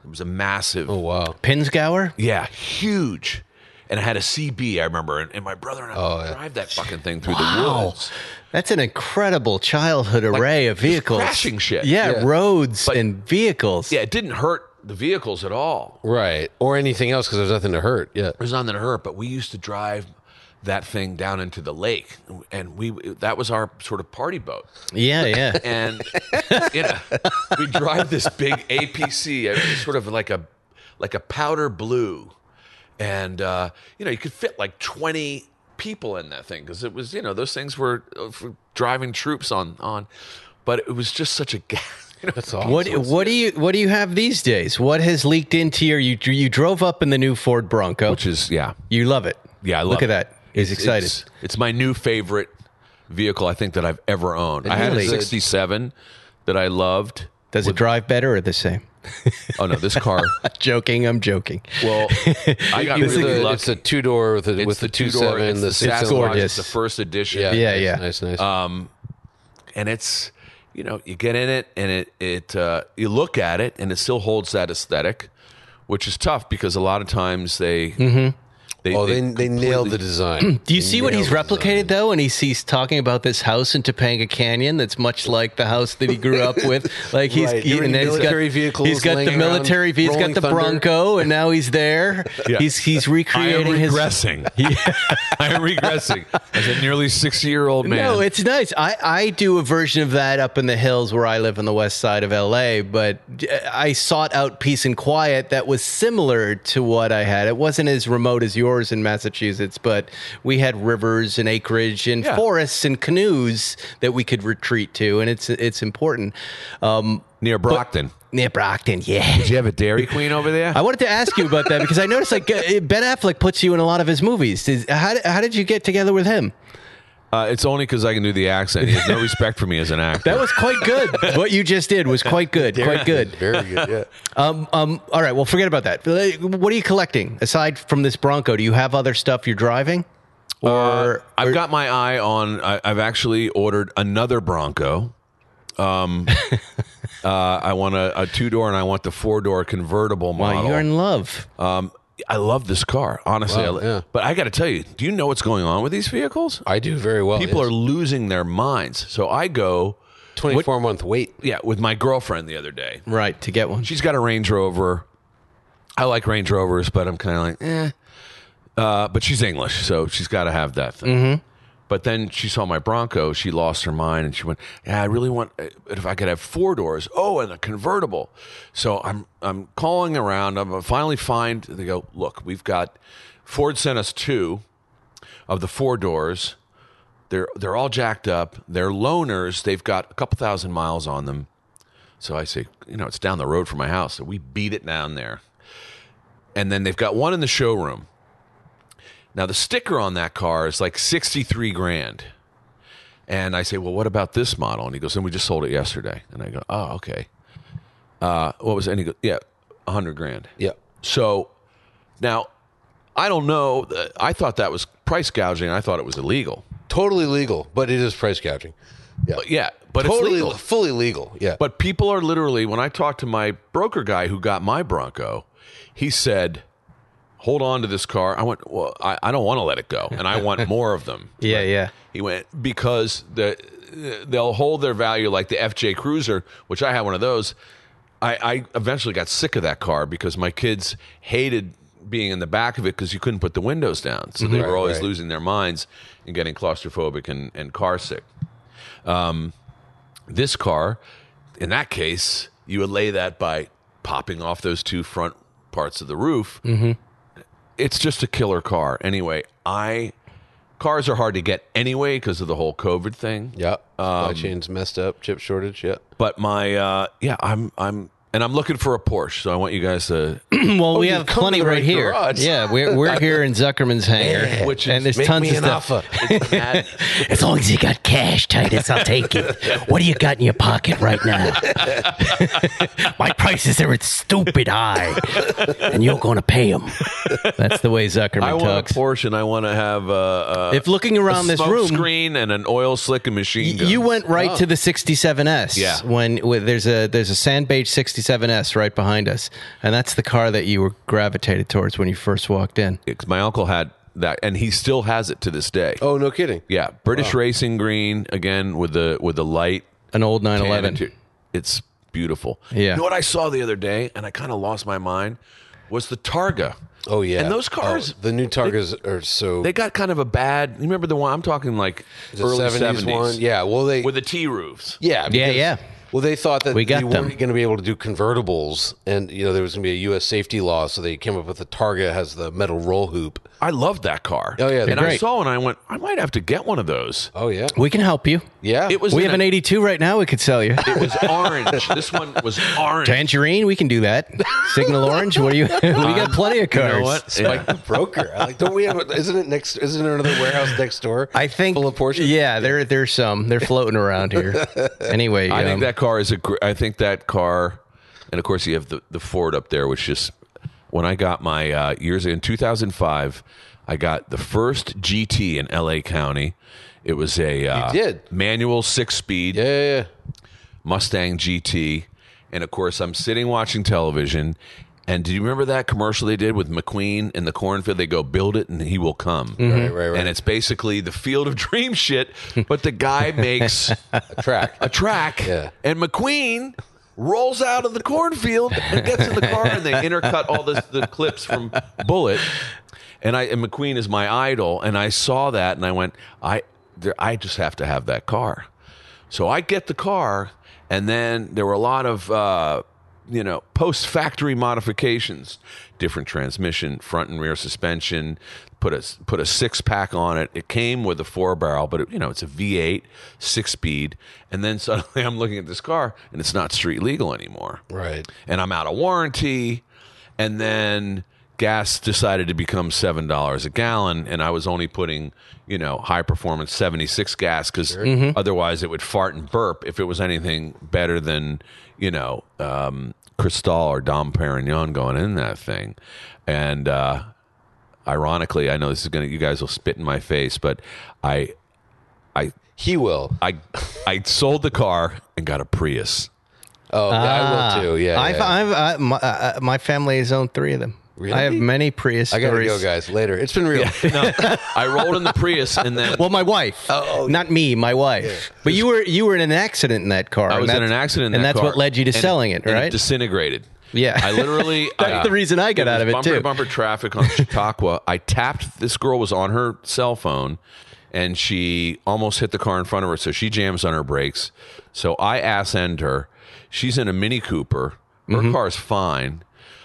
It was a massive. Oh wow. Pinsgauer? Yeah, huge. And it had a C B, I remember, and, and my brother and I Oh, would yeah. drive that fucking thing through Wow. the woods. That's an incredible childhood array of just vehicles. crashing shit. Yeah, Yeah. roads But- and vehicles. Yeah, it didn't hurt the vehicles at all. Right. Or anything else because there's nothing to hurt. Yeah. There's nothing to hurt, but we used to drive that thing down into the lake, and we that was our sort of party boat. Yeah, yeah. And you know, we drive this big A P C, it was sort of like a like a powder blue, and uh, you know, you could fit like twenty people in that thing because it was, you know, those things were uh, for driving troops on on, but it was just such a gas. You know, That's awesome. What what do you what do you have these days? What has leaked into your you you drove up in the new Ford Bronco? which is yeah, You love it. yeah. I love Look at it. that. He's It's- excited. It's, it's my new favorite vehicle I think that I've ever owned. I had a Really? sixty-seven that I loved. Does it drive better or the same? Oh no, this car. Joking, I'm joking. Well, I got It's really the- lucky. it's a two door with, a, It's with the, two two-door, seven, it's the the six Sasquatch, gorgeous. It's the first edition. Yeah, Yeah, nice, yeah. nice, nice. Um, and it's, you know, you get in it and it it uh, you look at it and it still holds that aesthetic, which is tough because a lot of times they they oh, they they nailed completely- the design. Do you see what he's Nailed the replicated though? And he's he's talking about this house in Topanga Canyon that's much like the house that he grew up with. Like he's Right. he, There and were then he's military got, vehicles he's got the laying military. around, He's got Rolling the Thunder. Bronco, and now he's there. Yeah. He's he's I am recreating his. regressing. I am regressing as a nearly sixty-year-old man. No, it's nice. I, I do a version of that up in the hills where I live on the west side of L A, but I sought out peace and quiet that was similar to what I had. It wasn't as remote as yours in Massachusetts, but we had rivers and acreage and Yeah. forests and canoes that we could retreat to, and it's it's important. Um, near Brockton. near Brockton, yeah. Did you have a Dairy Queen over there? I wanted to ask you about that because I noticed like uh, Ben Affleck puts you in a lot of his movies. Is, how, how did you get together with him? Uh, it's only because I can do the accent. He has no respect for me as an actor. That was quite good. What you just did was quite good. Quite good. Very good. Yeah. Um, um, all right. Well, forget about that. What are you collecting aside from this Bronco? Do you have other stuff you're driving? Or Uh, I've got my eye on. I, I've actually ordered another Bronco. Um, uh, I want a, a two door and I want the four door convertible model. wow, you're in love. um, I love this car, honestly. Wow, I, yeah. But I got to tell you, do you know what's going on with these vehicles? I do very well. People yes. are losing their minds. So I go, twenty-four month wait. yeah, with my girlfriend the other day. Right to get one. She's got a Range Rover. I like Range Rovers, but I'm kind of like, eh. Uh, but she's English, so she's got to have that thing. Mm-hmm. But then she saw my Bronco. She lost her mind, and she went, "Yeah, I really want if I could have four doors. Oh, and a convertible." So I'm I'm calling around. I'm finally find. They go, "Look, we've got Ford sent us two of the four doors. They're they're all jacked up. They're loaners. They've got a couple thousand miles on them." So I say, you know, it's down the road from my house. So we beat it down there. And then they've got one in the showroom. Now, the sticker on that car is like sixty-three grand. And I say, well, what about this model? And he goes, and we just sold it yesterday. And I go, oh, okay. Uh, what was it? And he goes, yeah, one hundred grand. Yeah. So now, I don't know. I thought that was price gouging. I thought it was illegal. Totally legal, but it is price gouging. Yeah. But yeah, but totally it's legal. fully legal. Yeah. But people are literally, when I talked to my broker guy who got my Bronco, he said, hold on to this car. I went, well, I, I don't want to let it go, and I want more of them. Yeah, yeah. He went, because the they'll hold their value like the F J Cruiser, which I had one of those. I, I eventually got sick of that car because my kids hated being in the back of it because you couldn't put the windows down. So they Right, were always right. losing their minds and getting claustrophobic and, and car sick. Um, this car, in that case, you would lay that by popping off those two front parts of the roof. Mm-hmm. It's just a killer car. Anyway, I cars are hard to get anyway because of the whole COVID thing. Yeah. Supply Um, chain's messed up. Chip shortage. Yeah. But my uh, yeah, I'm I'm and I'm looking for a Porsche. So I want you guys to. Well, we you have come plenty to the right right here. garage. Yeah, we're we're here in Zuckerman's hangar, Which and is- there's Make tons me of an stuff. offer. It's mad. As long as you got cash, Titus, I'll take it. What do you got in your pocket right now? My prices are stupid high, and you're going to pay them. That's the way Zuckerman I want talks. a Porsche, and I want to have uh, uh, If looking around a this smoke room, screen and an oil slick and machine gun. you went right to the sixty-seven S. Yeah. When, when there's a there's a Sandbage sixty-seven sixty-seven S right behind us, and that's the car that you were gravitated towards when you first walked in. Because my uncle had that, and he still has it to this day. Oh, no kidding. Yeah, British Racing Green again with the with the light. An old nine tan eleven. interior. It's beautiful. Yeah. You know what I saw the other day, and I kind of lost my mind, was the Targa. Oh, yeah. And those cars, Oh, the new Targas are so... they got kind of a bad. You remember the one I'm talking like the early seventies one? Yeah, well, they... with the T roofs. Yeah, Yeah, because- yeah. Well, they thought that We got they them. weren't going to be able to do convertibles, and you know there was going to be a U S safety law, so they came up with the Targa has the metal roll hoop. I loved that car. Oh, yeah, they're and I great. saw it and I went, I might have to get one of those. Oh yeah, We can help you. yeah. It was We in have an a- eighty-two right now we could sell you. It was orange. This one was orange. Tangerine, we can do that. Signal orange, what do you... we got plenty of cars. You know what? Spike the broker. I like, don't we have? A, isn't it next? Isn't there another warehouse next door? I think... full of Porsche. Yeah, there, there's some. They're floating around here. Anyway, I um, think that car is a. gr- I think that car, and of course you have the the Ford up there, which just when I got my uh, years in two thousand five, I got the first G T in L A County. It was a uh, did? manual six speed Yeah, yeah, yeah. Mustang G T, and of course I'm sitting watching television. And do you remember that commercial they did with McQueen in the cornfield? They go, build it and he will come. Right, right, right. And it's basically the Field of Dreams shit, but the guy makes A track. a track, Yeah. and McQueen rolls out of the cornfield and gets in the car, and they intercut all this, the clips from Bullet. And I and McQueen is my idol, and I saw that, and I went, I, there, I just have to have that car. So I get the car, and then there were a lot of, uh, you know, post-factory modifications, different transmission, front and rear suspension, put a put a six pack on it. It came with a four barrel, but it, you know, it's a V eight, six speed. And then suddenly I'm looking at this car, and it's not street legal anymore. Right. And I'm out of warranty. And then gas decided to become seven dollars a gallon, and I was only putting, you know, high performance seventy-six gas because otherwise it would fart and burp if it was anything better than, you know, um, Cristal or Dom Perignon going in that thing. And uh, ironically, I know this is gonna, you guys will spit in my face, but I, I, He will. I, I sold the car and got a Prius. Oh, yeah, I will too. Yeah. I've, yeah. I've, I, my, uh, my family has owned three of them. Really? I have many Prius I gotta stories. go, guys. Later. It's been real. No, I rolled in the Prius and then Well, my wife, Oh, oh. not me, my wife. But you were you were in an accident in that car. I and was in that's- an accident in and that that's car. what led you to And- selling it, and right? It disintegrated. Yeah. I literally. That's I, the reason I got it out was of it, bumper too. to bumper traffic on Chautauqua. I tapped. This girl was on her cell phone, and she almost hit the car in front of her. So she jams on her brakes. So I ass end her. She's in a Mini Cooper. Her Mm-hmm. car's fine.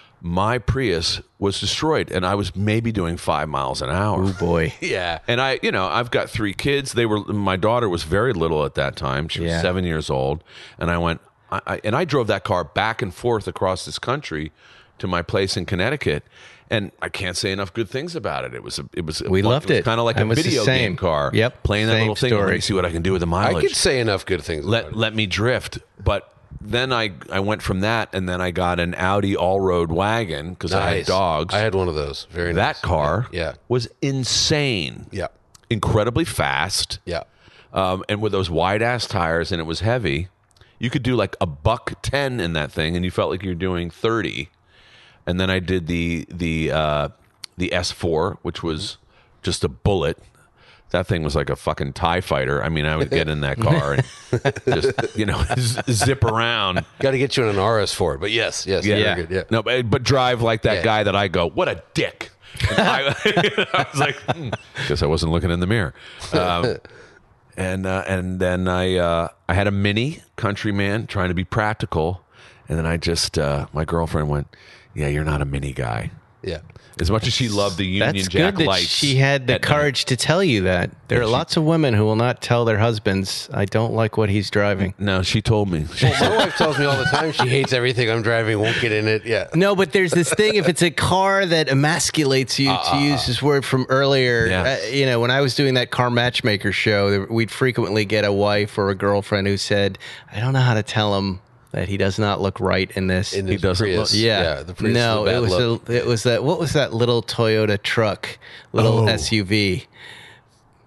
My Prius was destroyed, and I was maybe doing five miles an hour. Oh boy. Yeah. And I, you know, I've got three kids. They were, my daughter was very little at that time. She was Yeah. seven years old. And I went, I, I, and I drove that car back and forth across this country to my place in Connecticut. And I can't say enough good things about it. It was, a, it was, a We fun- loved was it. kind of like It a was the video same. game car. Yep. Playing that Same little thing. Let story. me see what I can do with the I mileage. could say enough good things. about let it. let me drift. But then I, I went from that, and then I got an Audi all-road wagon because I had Nice. dogs. I had one of those. Very that nice. car Yeah. was insane. Yeah. Incredibly fast. Yeah. Um, and with those wide ass tires, and it was heavy, you could do like a buck ten in that thing, and you felt like you're doing thirty. And then I did the the uh, the S four, which was just a bullet. That thing was like a fucking TIE fighter. I mean, I would get in that car and just, you know, z- zip around. Got to get you in an R S four, but yes, yes, Yeah. very good. Yeah. No, but, but drive like that Yeah. guy that I go, what a dick. And I, I was like, hmm, guess I wasn't looking in the mirror. Um, and uh, and then I uh, I had a Mini Countryman trying to be practical, and then I just uh, my girlfriend went, yeah, you're not a Mini guy. Yeah. As much as she loved the Union That's Jack good that lights, she had the at night. courage to tell you that. There are lots of women who will not tell their husbands, I don't like what he's driving. No, she told me. She- My wife tells me all the time she hates everything I'm driving, won't get in it. Yeah. No, but there's this thing, if it's a car that emasculates you, to use this word from earlier, Yeah. uh, you know, when I was doing that car matchmaker show, there- we'd frequently get a wife or a girlfriend who said, I don't know how to tell him that he does not look right in this. In He this doesn't Prius. look- yeah. The Prius no, is a it bad was look. a, it was that, what was that little Toyota truck, little Oh. S U V?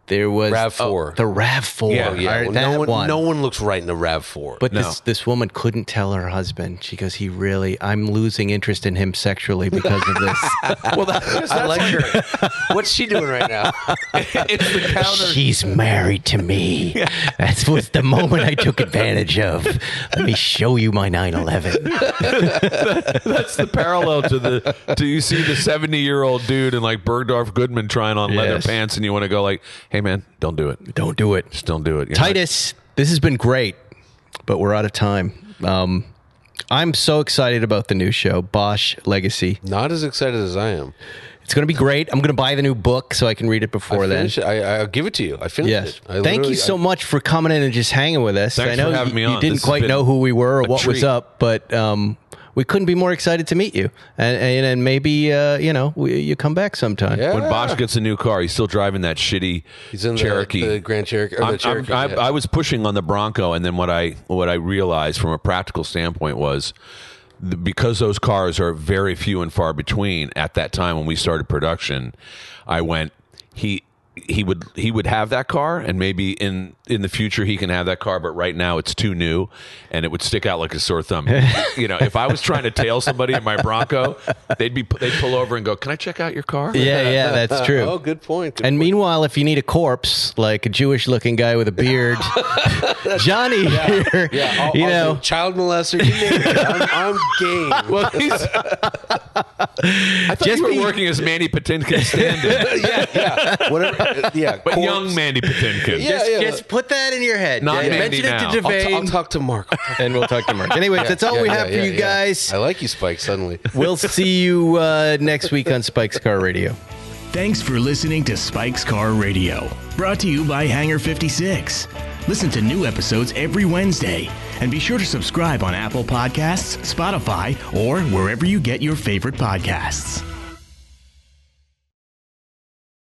There was RAV four. oh, the RAV four. Yeah, Oh, yeah. All right, Well, that no one, one. no one looks right in the RAV four. But No. this this woman couldn't tell her husband. She goes, he really, I'm losing interest in him sexually because of this. Well, that, I like her. What's she doing right now? it's the counter. She's married to me. That was the moment I took advantage of. Let me show you my nine eleven. That's the parallel to the. Do you see the seventy-year-old dude in like Bergdorf Goodman trying on leather Yes. pants, and you want to go like, "Hey, man, don't do it. Don't do it. Just don't do it." You're Titus, this has been great, but we're out of time. Um, I'm so excited about the new show, Bosch Legacy. Not as excited as I am. It's going to be great. I'm going to buy the new book so I can read it before I then. finished it. I, I'll give it to you. I finished Yes. it. I Thank you literally- so I- much for coming in and just hanging with us. Thanks I know for having you, me you on. didn't This has quite been know who we were or a what was treat. up, but um, we couldn't be more excited to meet you. And, and, and maybe, uh, you know, we, you come back sometime. Yeah. When Bosch gets a new car, he's still driving that shitty He's in the, Cherokee. the Grand Cherokee. Or I'm- the Cherokee I'm- yeah. I, I was pushing on the Bronco, and then what I what I realized from a practical standpoint was the, because those cars are very few and far between. At that time when we started production, I went he. He would he would have that car, and maybe in, in the future he can have that car. But right now it's too new, and it would stick out like a sore thumb. You know, if I was trying to tail somebody in my Bronco, they'd be they'd pull over and go, "Can I check out your car?" Yeah, yeah, that's true. Oh, good point. Good And point. meanwhile, if you need a corpse, like a Jewish-looking guy with a beard, Johnny here, yeah, I'll, you I'll know, do child molester, you name it. I'm, I'm game. Well, he's. I thought Just you were be- working as Mandy Patinkin stand-in, yeah, yeah, whatever. uh, Yeah, but corpse. young Mandy Patinkin. Yeah, just, yeah. just put that in your head. Not Yeah, Mandy mention it now. to I'll, t- Devane, I'll talk to Mark. I'll talk- and we'll talk to Mark. Anyways, that's all Yeah, we yeah, have for yeah, you yeah. guys. I like you, Spike. Suddenly, We'll see you uh, next week on Spike's Car Radio. Thanks for listening to Spike's Car Radio, brought to you by Hangar fifty-six. Listen to new episodes every Wednesday, and be sure to subscribe on Apple Podcasts, Spotify, or wherever you get your favorite podcasts.